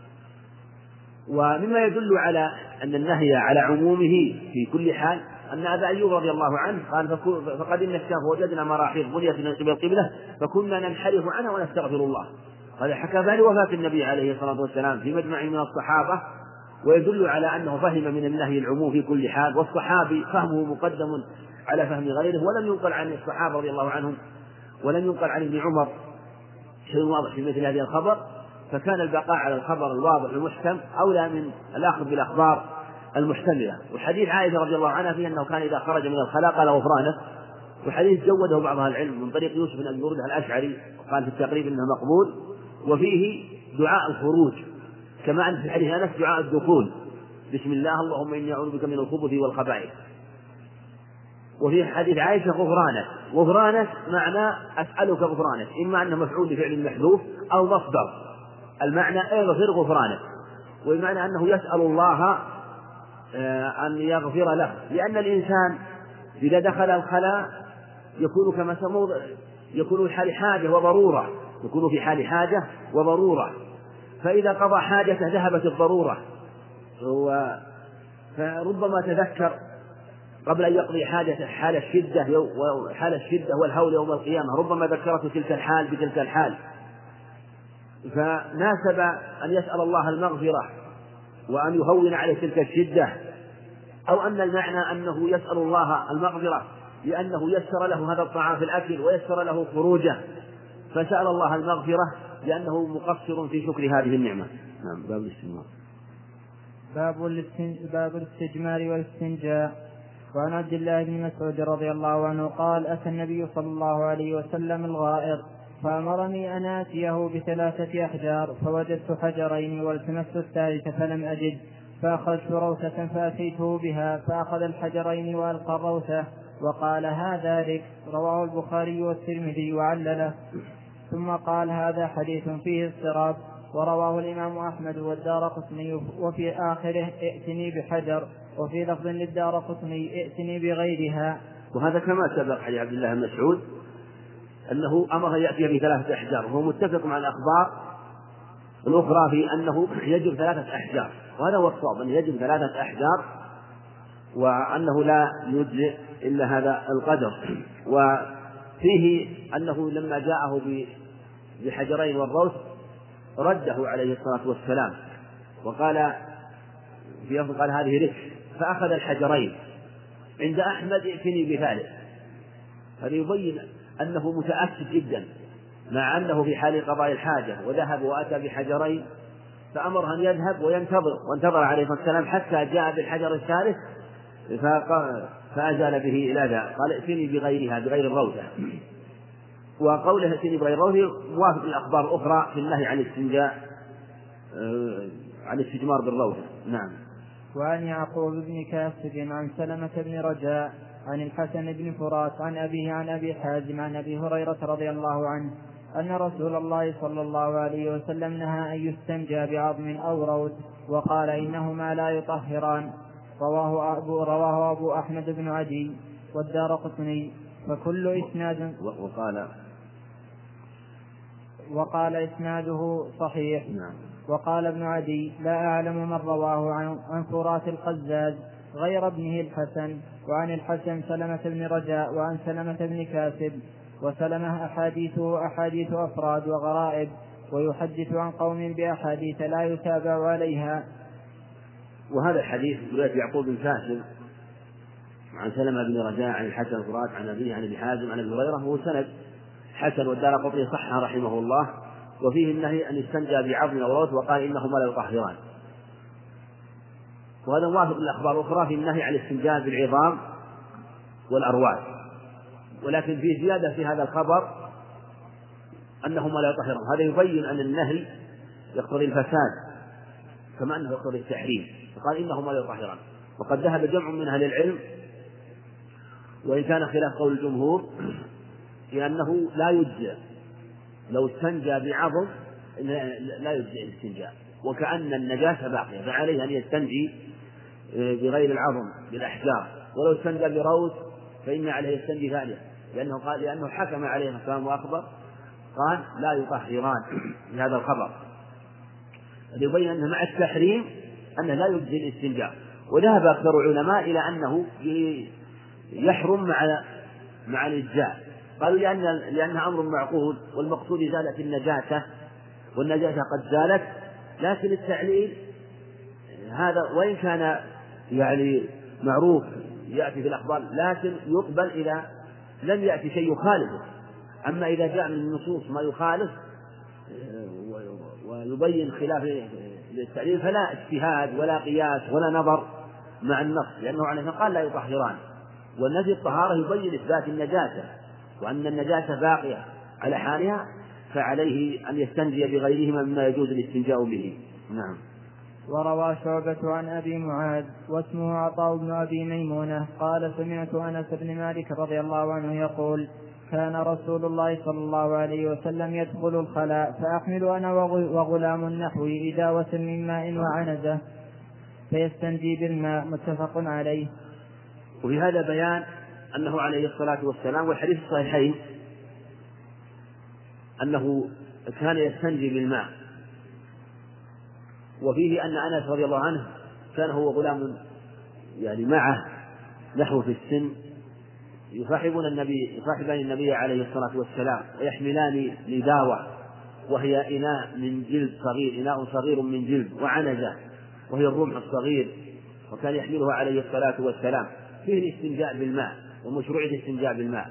ومما يدل على أن النهي على عمومه في كل حال أن أبا أيوب رضي الله عنه قال فقدمنا الشام فوجدنا مراحيض بنيت من قبل القبلة فكنا ننحرف عنها ونستغفر الله. هذا حكى ذلك وفاة النبي عليه الصلاة والسلام في مجمع من الصحابة، ويدل على أنه فهم من النهي العموم في كل حال، والصحابي فهمه مقدم على فهم غيره. ولم ينقل عن الصحابة رضي الله عنهم ولم ينقل عن ابن عمر شيء واضح في مثل هذه الخبر، فكان البقاء على الخبر الواضح المحكم أولى من الأخذ بالأخبار المحتملة. وحديث عائشة رضي الله عنها فيه أنه كان إذا خرج من الخلاء قال غفرانك، وحديث جوده بعض أهل العلم من طريق يوسف بن أبي بردة الأشعري وقال في التقريب أنه مقبول، وفيه دعاء الخروج كما أن في حديث أنس دعاء الدخول بسم الله اللهم إني أعوذ بك من الخبث والخبائث. وفي حديث عائشة غفرانك، غفرانك معنى أسألك غفرانك، إما أنه مفعول لفعل محذوف أو مصدر، المعنى اغفر غفرانك، وبمعنى أنه يسأل الله أن يغفر له، لأن الإنسان إذا دخل الخلاء يكون كما سموه يكون في حال حاجة وضرورة، يكون في حال حاجة وضرورة، فإذا قضى حاجته ذهبت الضرورة، فربما تذكر قبل أن يقضي حاجته حال الشدة وحال الشدة والهول يوم القيامة، ربما ذكرته تلك الحال بتلك الحال، فناسب أن يسأل الله المغفرة وأن يهون عليه تلك الشدة، أو أن المعنى أنه يسأل الله المغفرة لأنه يسر له هذا الطعام في الأكل ويسر له خروجه، فسأل الله المغفرة لأنه مقصر في شكر هذه النعمة. نعم. باب الاستجمار. باب الاستجمار والاستنجاء. وعن عبد الله بن مسعود رضي الله عنه قال أتى النبي صلى الله عليه وسلم الغائط فأمرني أن آتيه بثلاثة أحجار، فوجدت حجرين والتمست الثالث فلم أجد، فأخذت روثة فأتيته بها، فأخذ الحجرين وألقى الروثة وقال هذا لك. رواه البخاري والترمذي وعلله. ثم قال هذا حديث فيه اضطراب. ورواه الإمام أحمد والدارقطني وفي آخره ائتني بحجر، وفي لفظ للدارقطني ائتني بغيرها. وهذا كما سبق حديث عبد الله بن مسعود أنه أمر يأتي بثلاثة أحجار، وهو متفق مع الأخبار الأخرى في أنه يجب ثلاثة أحجار، وهذا هو الصواب أنه يجب ثلاثة أحجار، وأنه لا يجزئ إلا هذا القدر. وفيه أنه لما جاءه بحجرين والروث رده عليه الصلاة والسلام وقال في لفظ قال هذه رك، فأخذ الحجرين. عند أحمد ائتني بثالث، هذا يبين أنه متأكد جدا مع أنه في حال قضاء الحاجة، وذهب وأتى بحجرين فأمره أن يذهب وينتظر، وانتظر عليه الصلاة والسلام حتى جاء بالحجر الثالث فأزال به إلى ذا، قال ائتني بغيرها بغير الروثة. وقوله ائتني بغير الروثة موافق الأخبار الأخرى في النهي عن الاستنجاء عن الاستجمار بالروثة. نعم. وعن يعقوب بن كاسب عن سلمة بن رجاء عن الحسن بن فرات عن أبيه عن أبي حازم عن أبي هريرة رضي الله عنه أن رسول الله صلى الله عليه وسلم نهى أن يستنجى بعظم أو روث، وقال إنهما لا يطهران. رواه أبو, رواه أبو أحمد بن عدي والدارقطني. فكل إسناد وقال وقال إسناده صحيح. نعم. وقال ابن عدي لا أعلم من رواه عن, عن فرات القزاز غير ابنه الحسن. وعن الحسن سلمة بن رجاء وعن سلمة بن كاسب. وسلمة أحاديثه أحاديث أفراد وغرائب، ويحدث عن قوم بأحاديث لا يتابع عليها. وهذا الحديث رواية يعقوب بن كاسب عن سلمة بن رجاء عن الحسن فرات عن أبيه عن أبي حازم عن أبي هريرة هو سند حسن، والدارقطني صححه رحمه الله، وفيه النهي أن يستنجى بعظم أو روث، وقال إنهما لا يطهران. وهذا موافق للأخبار الأخرى في النهي عن الاستنجاء بالعظام والأرواث. ولكن في زيادة في هذا الخبر أنهما لا يطهران. هذا يبين أن النهي يقتضي الفساد كما أنه يقتضي التحريم، فقال إنهما لا يطهران. وقد ذهب جمع من أهل العلم، وإن كان خلاف قول الجمهور، لأنه لا يجزئ لو استنجى بعظم لا يجزئ الاستنجاء، وكأن النجاسة باقية، فعليه أن يستنجي بغير العظم بالأحجار، ولو استنجى بروث فإن عليه يستنجي ثانية، لأنه قال لأنه حكم عليه حكام وأخبر قال لا يطهران بهذا الخبر، يبين أنه مع التحريم أنه لا يجزي الاستنجاء. وذهب أكثر العلماء إلى أنه يحرم مع مع الإجزاء، قالوا لأن لأنها أمر معقول، والمقصود إزالة النجاسة، والنجاسة قد زالت. لكن التعليل هذا وإن كان يعني معروف يأتي في الأخبار، لكن يقبل إذا لم يأتي شيء يخالفه. أما إذا جاء من النصوص ما يخالف ويبين خلاف للتعليل فلا اجتهاد ولا قياس ولا نظر مع النص، لأنه عليه قال لا يطهران، والنفي الطهارة يبين إثبات النجاسة وأن النجاسة باقية على حالها، فعليه أن يستنجي بغيرهما مما يجوز الاستنجاء به. نعم. وروى شعبة عن أبي معاذ واسمه عطاء بن أبي ميمونة قال سمعت أنس بن مالك رضي الله عنه يقول كان رسول الله صلى الله عليه وسلم يدخل الخلاء فأحمل أنا وغلام نحوي إداوة من ماء وعنزة فيستنجي بالماء، متفق عليه. وفي هذا بيان أنه عليه الصلاة والسلام، والحديث الصحيحين أنه كان يستنجي بالماء. وفيه أن أنس رضي الله عنه كان هو غلام يعني معه نحو في السن يصاحبون النبي يصاحبان النبي عليه الصلاة والسلام، ويحملان نداوة وهي إناء من جلد صغير، إناء صغير من جلد، وعنزة وهي الرمح الصغير، وكان يحمله عليه الصلاة والسلام. فيه الاستنجاء بالماء ومشروعية الاستنجاء بالماء.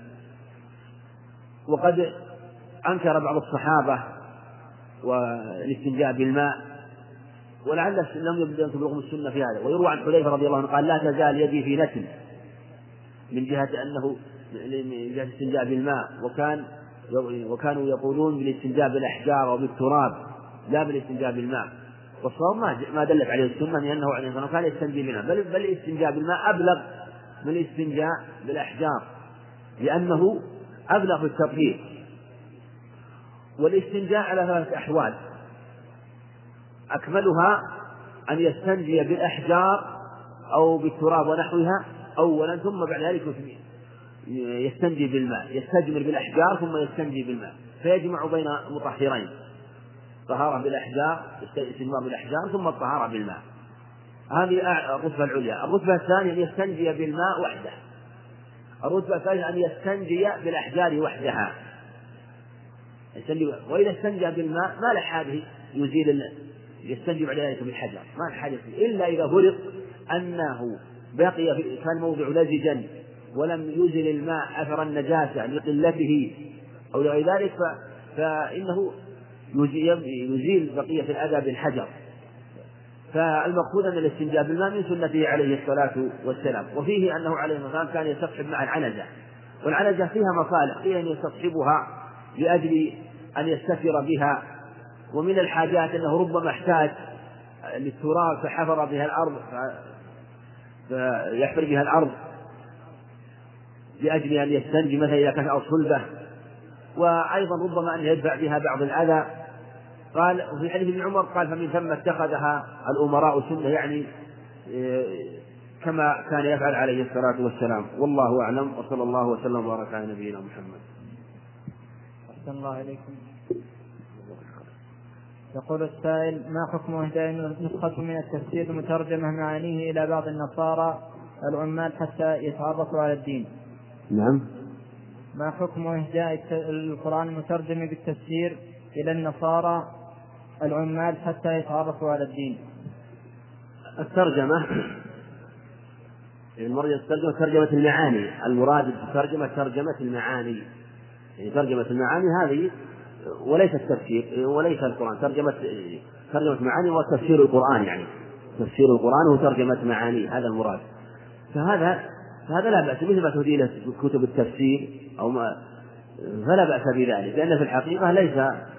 وقد أنكر بعض الصحابة والاستنجاء بالماء، ولعل لم يبلغهم السنة في هذا. ويروى عن حذيفة رضي الله عنه قال لا تزال يدي في نتن، من جهة أنه من جهة الاستنجاء بالماء، وكان وكانوا يقولون بالاستنجاء بالأحجار وبالتراب لا بالاستنجاء بالماء. والصواب ما ما دلت عليه السنة لأنه عليه الصلاة والسلام كان يستنجي منها، بل بل الاستنجاء بالماء أبلغ من الاستنجاء بالأحجار، لأنه أبلغ في التطهير. والاستنجاء على ثلاثة أحوال، أكملها أن يستنجي بالأحجار أو بالتراب ونحوها أولا، ثم بعد ذلك يستنجي بالماء، يستجمر بالأحجار ثم يستنجي بالماء، فيجمع بين مطهرين، طهارة بالأحجار، استجمار بالأحجار ثم الطهارة بالماء. هذه الرتبة العليا. الرتبة الثانية أن يستنجي بالماء وحده. الرتبة الثالثة أن يستنجي بالأحجار وحدها. وإذا استنجى بالماء ما له حاجة يزيل، يستنجي بعد ذلك بالحجر، ما له حاجة فيه، إلا إذا فرض أنه بقي في كان موضع لزجا ولم يزل الماء أثر النجاسة لقلته أو لغير ذلك، فإنه يزيل بقية الأذى بالحجر. فالمقصود أن الاستنجاء بالماء من سنته عليه الصلاة والسلام. وفيه أنه عليه الصلاة والسلام كان يستصحب مع العنزة، والعنزة فيها مصالح، فيها أن يستصحبها لأجل أن يستتر بها، ومن الحاجات أنه ربما احتاج للتراب فحفر بها الأرض فيحفر بها الأرض لأجل أن يستنجي مثلا إذا كانت أو صلبة، وأيضا ربما أن يدفع بها بعض الأذى. قال في حديث ابن عمر قال فمن ثم اتخذها الأمراء سنة، يعني كما كان يفعل عليه الصلاة والسلام. والله أعلم، وصلى الله وسلم وبارك على نبينا محمد. أحسن الله إليكم. يقول السائل ما حكم إهداء نسخة من التفسير مترجمة معانيه إلى بعض النصارى العمال حتى يتعرفوا على الدين؟ نعم. ما حكم إهداء القرآن المترجم بالتفسير إلى النصارى العمال حتى يتعرفوا على الدين؟ الترجمة المرجع الترجمة ترجمة المعاني، المراد بالترجمة ترجمة المعاني، يعني ترجمة المعاني هذه وليس التفسير وليس القرآن، ترجمة ترجمة معاني وتفسير القرآن، يعني تفسير القرآن وترجمة معاني، هذا المراد. فهذا فهذا لا بأس، مثل ما تهدي له كتب التفسير أو ما، فلا بأس بذلك، لأن في الحقيقة ليس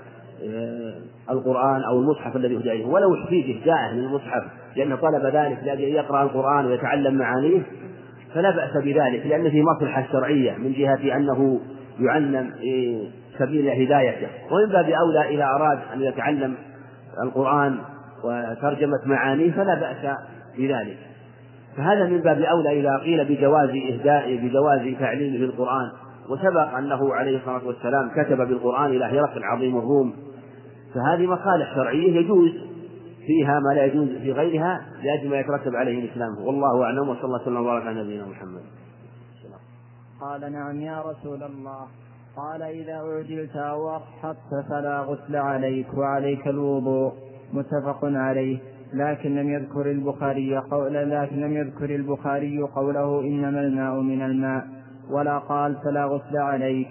القرآن أو المصحف الذي يهدى إليه، ولو احتيج إهداءه من المصحف لأنه طلب ذلك لأجل أن يقرأ القرآن ويتعلم معانيه فلا بأس بذلك، لأن فيه مصلحة شرعية من جهة أنه يعلم سبيل هدايته. ومن باب أولى إذا أراد أن يتعلم القرآن وترجمة معانيه فلا بأس بذلك. فهذا من باب أولى إذا قيل بجواز إهداء بجواز تعليمه القرآن. وسبق أنه عليه الصلاة والسلام كتب بالقرآن إلى هرقل عظيم الروم، فهذه مصالح شرعية يجوز فيها ما لا يجوز في غيرها لأجل ما يترتب عليه الإسلام. والله أعلم، وصلى الله وسلم وبارك على نبينا محمد. قال نعم يا رسول الله. قال إذا أعجلت أو أضحكت فلا غسل عليك وعليك الوضوء. متفق عليه. لكن لم يذكر البخاري قول لكن لم يذكر البخاري قوله إنما الماء من الماء، ولا قال فلا غسل عليك.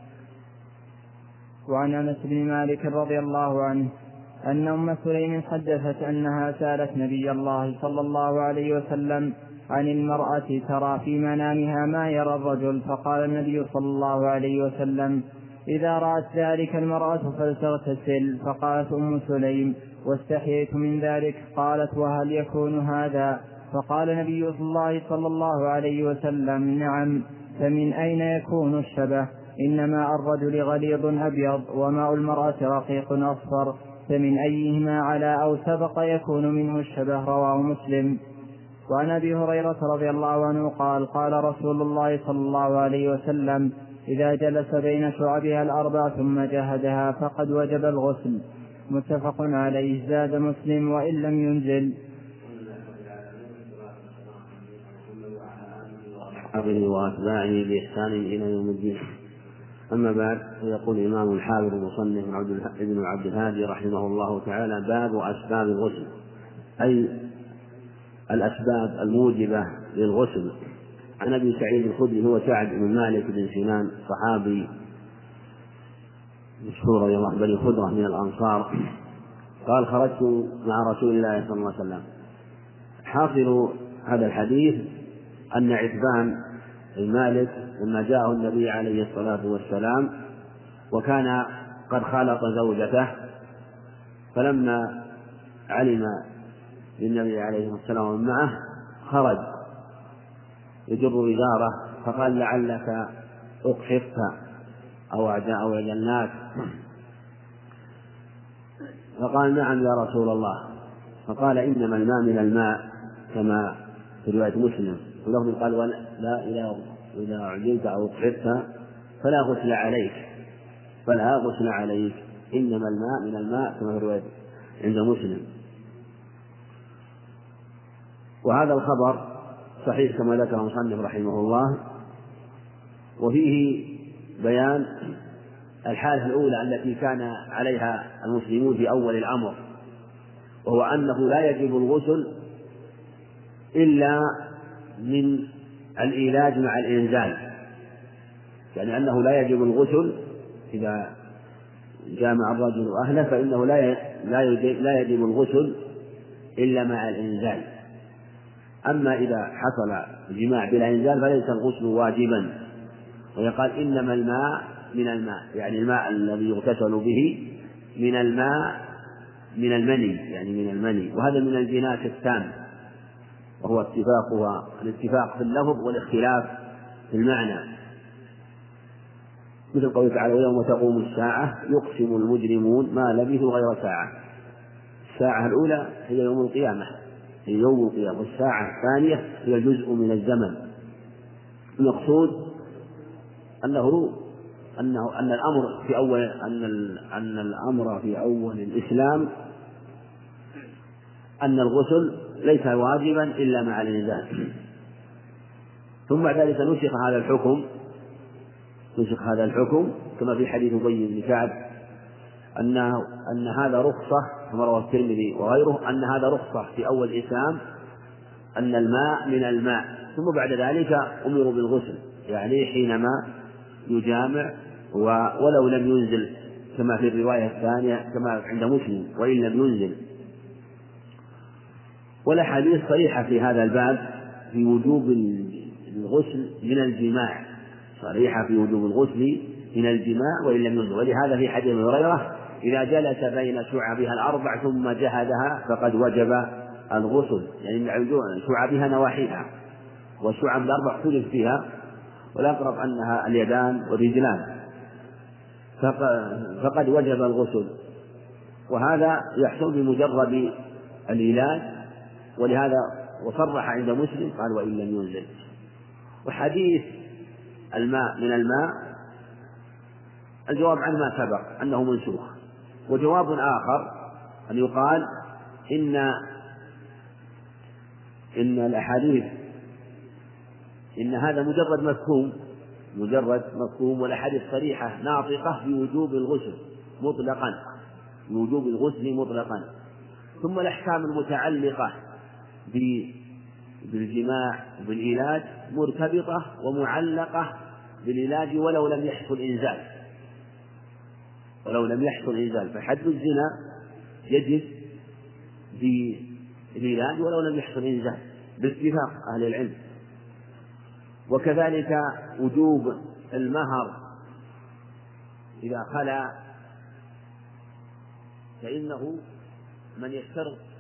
وعن أنس بن مالك رضي الله عنه أن أم سليم حدثت أنها سألت نبي الله صلى الله عليه وسلم عن المرأة ترى في منامها ما يرى الرجل، فقال النبي صلى الله عليه وسلم إذا رأت ذلك المرأة فلتغتسل. فقالت أم سليم واستحييت من ذلك. قالت وهل يكون هذا؟ فقال نبي الله صلى الله عليه وسلم نعم. فمن أين يكون الشبه؟ إن ماء الرجل غليظ أبيض وماء المرأة رقيق أصفر، فمن أيهما على أو سبق يكون منه الشبه. رواه مسلم. وعن أبي هريرة رضي الله عنه قال قال رسول الله صلى الله عليه وسلم إذا جلس بين شعبها الأربع ثم جهدها فقد وجب الغسل. متفق عليه. زاد مسلم وإن لم ينزل. أصحابه وأتباعه بإحسان إلى يوم الدين. أما بعد، فيقول الإمام الحافظ المصنف ابن عبد الهادي رحمه الله تعالى باب أسباب الغسل، أي الأسباب الموجبة للغسل. عن أبي سعيد الخدري هو سعد بن مالك بن سنان صحابي مشهور رضي الله عنه بني خدرة من الأنصار قال خرجت مع رسول الله صلى الله عليه وسلم. حاصل هذا الحديث أن عتبان المالك لما جاءه النبي عليه الصلاة والسلام وكان قد خالط زوجته، فلما علم بالنبي عليه الصلاة والسلام ومن معه خرج يجر وزاره، فقال لعلك أقحفت أو أو الناس، فقال نعم يا رسول الله. فقال إنما الماء من الماء كما في رواية مسلم، ولهم قال لا إله إذا عجلت أو أقحفت فلا غسل عليك فلا غسل عليك إنما الماء من الماء كما في رواية عند مسلم. وهذا الخبر صحيح كما ذكر المصنف رحمه الله، وفيه بيان الحالة الأولى التي كان عليها المسلمون في أول الأمر، وهو أنه لا يجب الغسل إلا من الإيلاج مع الإنزال، يعني أنه لا يجب الغسل إذا جامع الرجل أهله فإنه لا لا يجب الغسل إلا مع الإنزال. أما إذا حصل الجماع بلا إنزال فليس الغسل واجبا. ويقال إنما الماء من الماء، يعني الماء الذي يغتسل به من الماء من المني، يعني من المني، وهذا من الجناس التام، وهو اتفاقها الاتفاق في اللفظ والاختلاف في المعنى، مثل قوله تعالى ويوم تقوم الساعة يقسم المجرمون ما لبثوا غير ساعة. الساعة الأولى هي يوم القيامة، هي يوم القيامة، والساعة الثانية هي جزء من الزمن. المقصود أنه أنه أن الأمر في أول أن أن الأمر في أول الإسلام أن الغسل ليس واجبا إلا مع الإنزال، ثم بعد ذلك نسخ هذا الحكم نسخ هذا الحكم كما في حديث أبي بن كعب أنه أن هذا رخصة كما رواه الترمذي وغيره، أن هذا رخصة في أول الإسلام أن الماء من الماء، ثم بعد ذلك أمروا بالغسل، يعني حينما يجامع ولو لم ينزل كما في الرواية الثانية كما عند مسلم وإن لم ينزل. والأحاديث صريحة في هذا الباب في وجوب الغسل من الجماع، صريحة في وجوب الغسل من الجماع وإن لم ينزل. ولهذا في حديث أبي هريرة إذا جلس بين شعبها الأربع ثم جهدها فقد وجب الغسل، يعني شعبها نواحيها، والشعب الأربع اختلف فيها، والأقرب أنها اليدان والرجلان، فقد وجب الغسل. وهذا يحصل بمجرد العلاج، ولهذا وصرح عند مسلم قال وإن لم ينزل. وحديث الماء من الماء الجواب عن ما سبق أنه منسوخ. وجواب آخر أن يقال إن إن الأحاديث إن هذا مجرد مفهوم مجرد مفهوم والأحاديث صريحة ناطقة بوجوب الغسل مطلقا بوجوب الغسل مطلقا. ثم الأحكام المتعلقة بالجماع وبالعلاج مرتبطة ومعلقة بالعلاج ولو لم يحصل إنزال ولو لم يحصل إنزال فحد الزنا يجب بالعلاج ولو لم يحصل إنزال باتفاق أهل العلم. وكذلك وجوب المهر إذا خلا فإنه من يشترط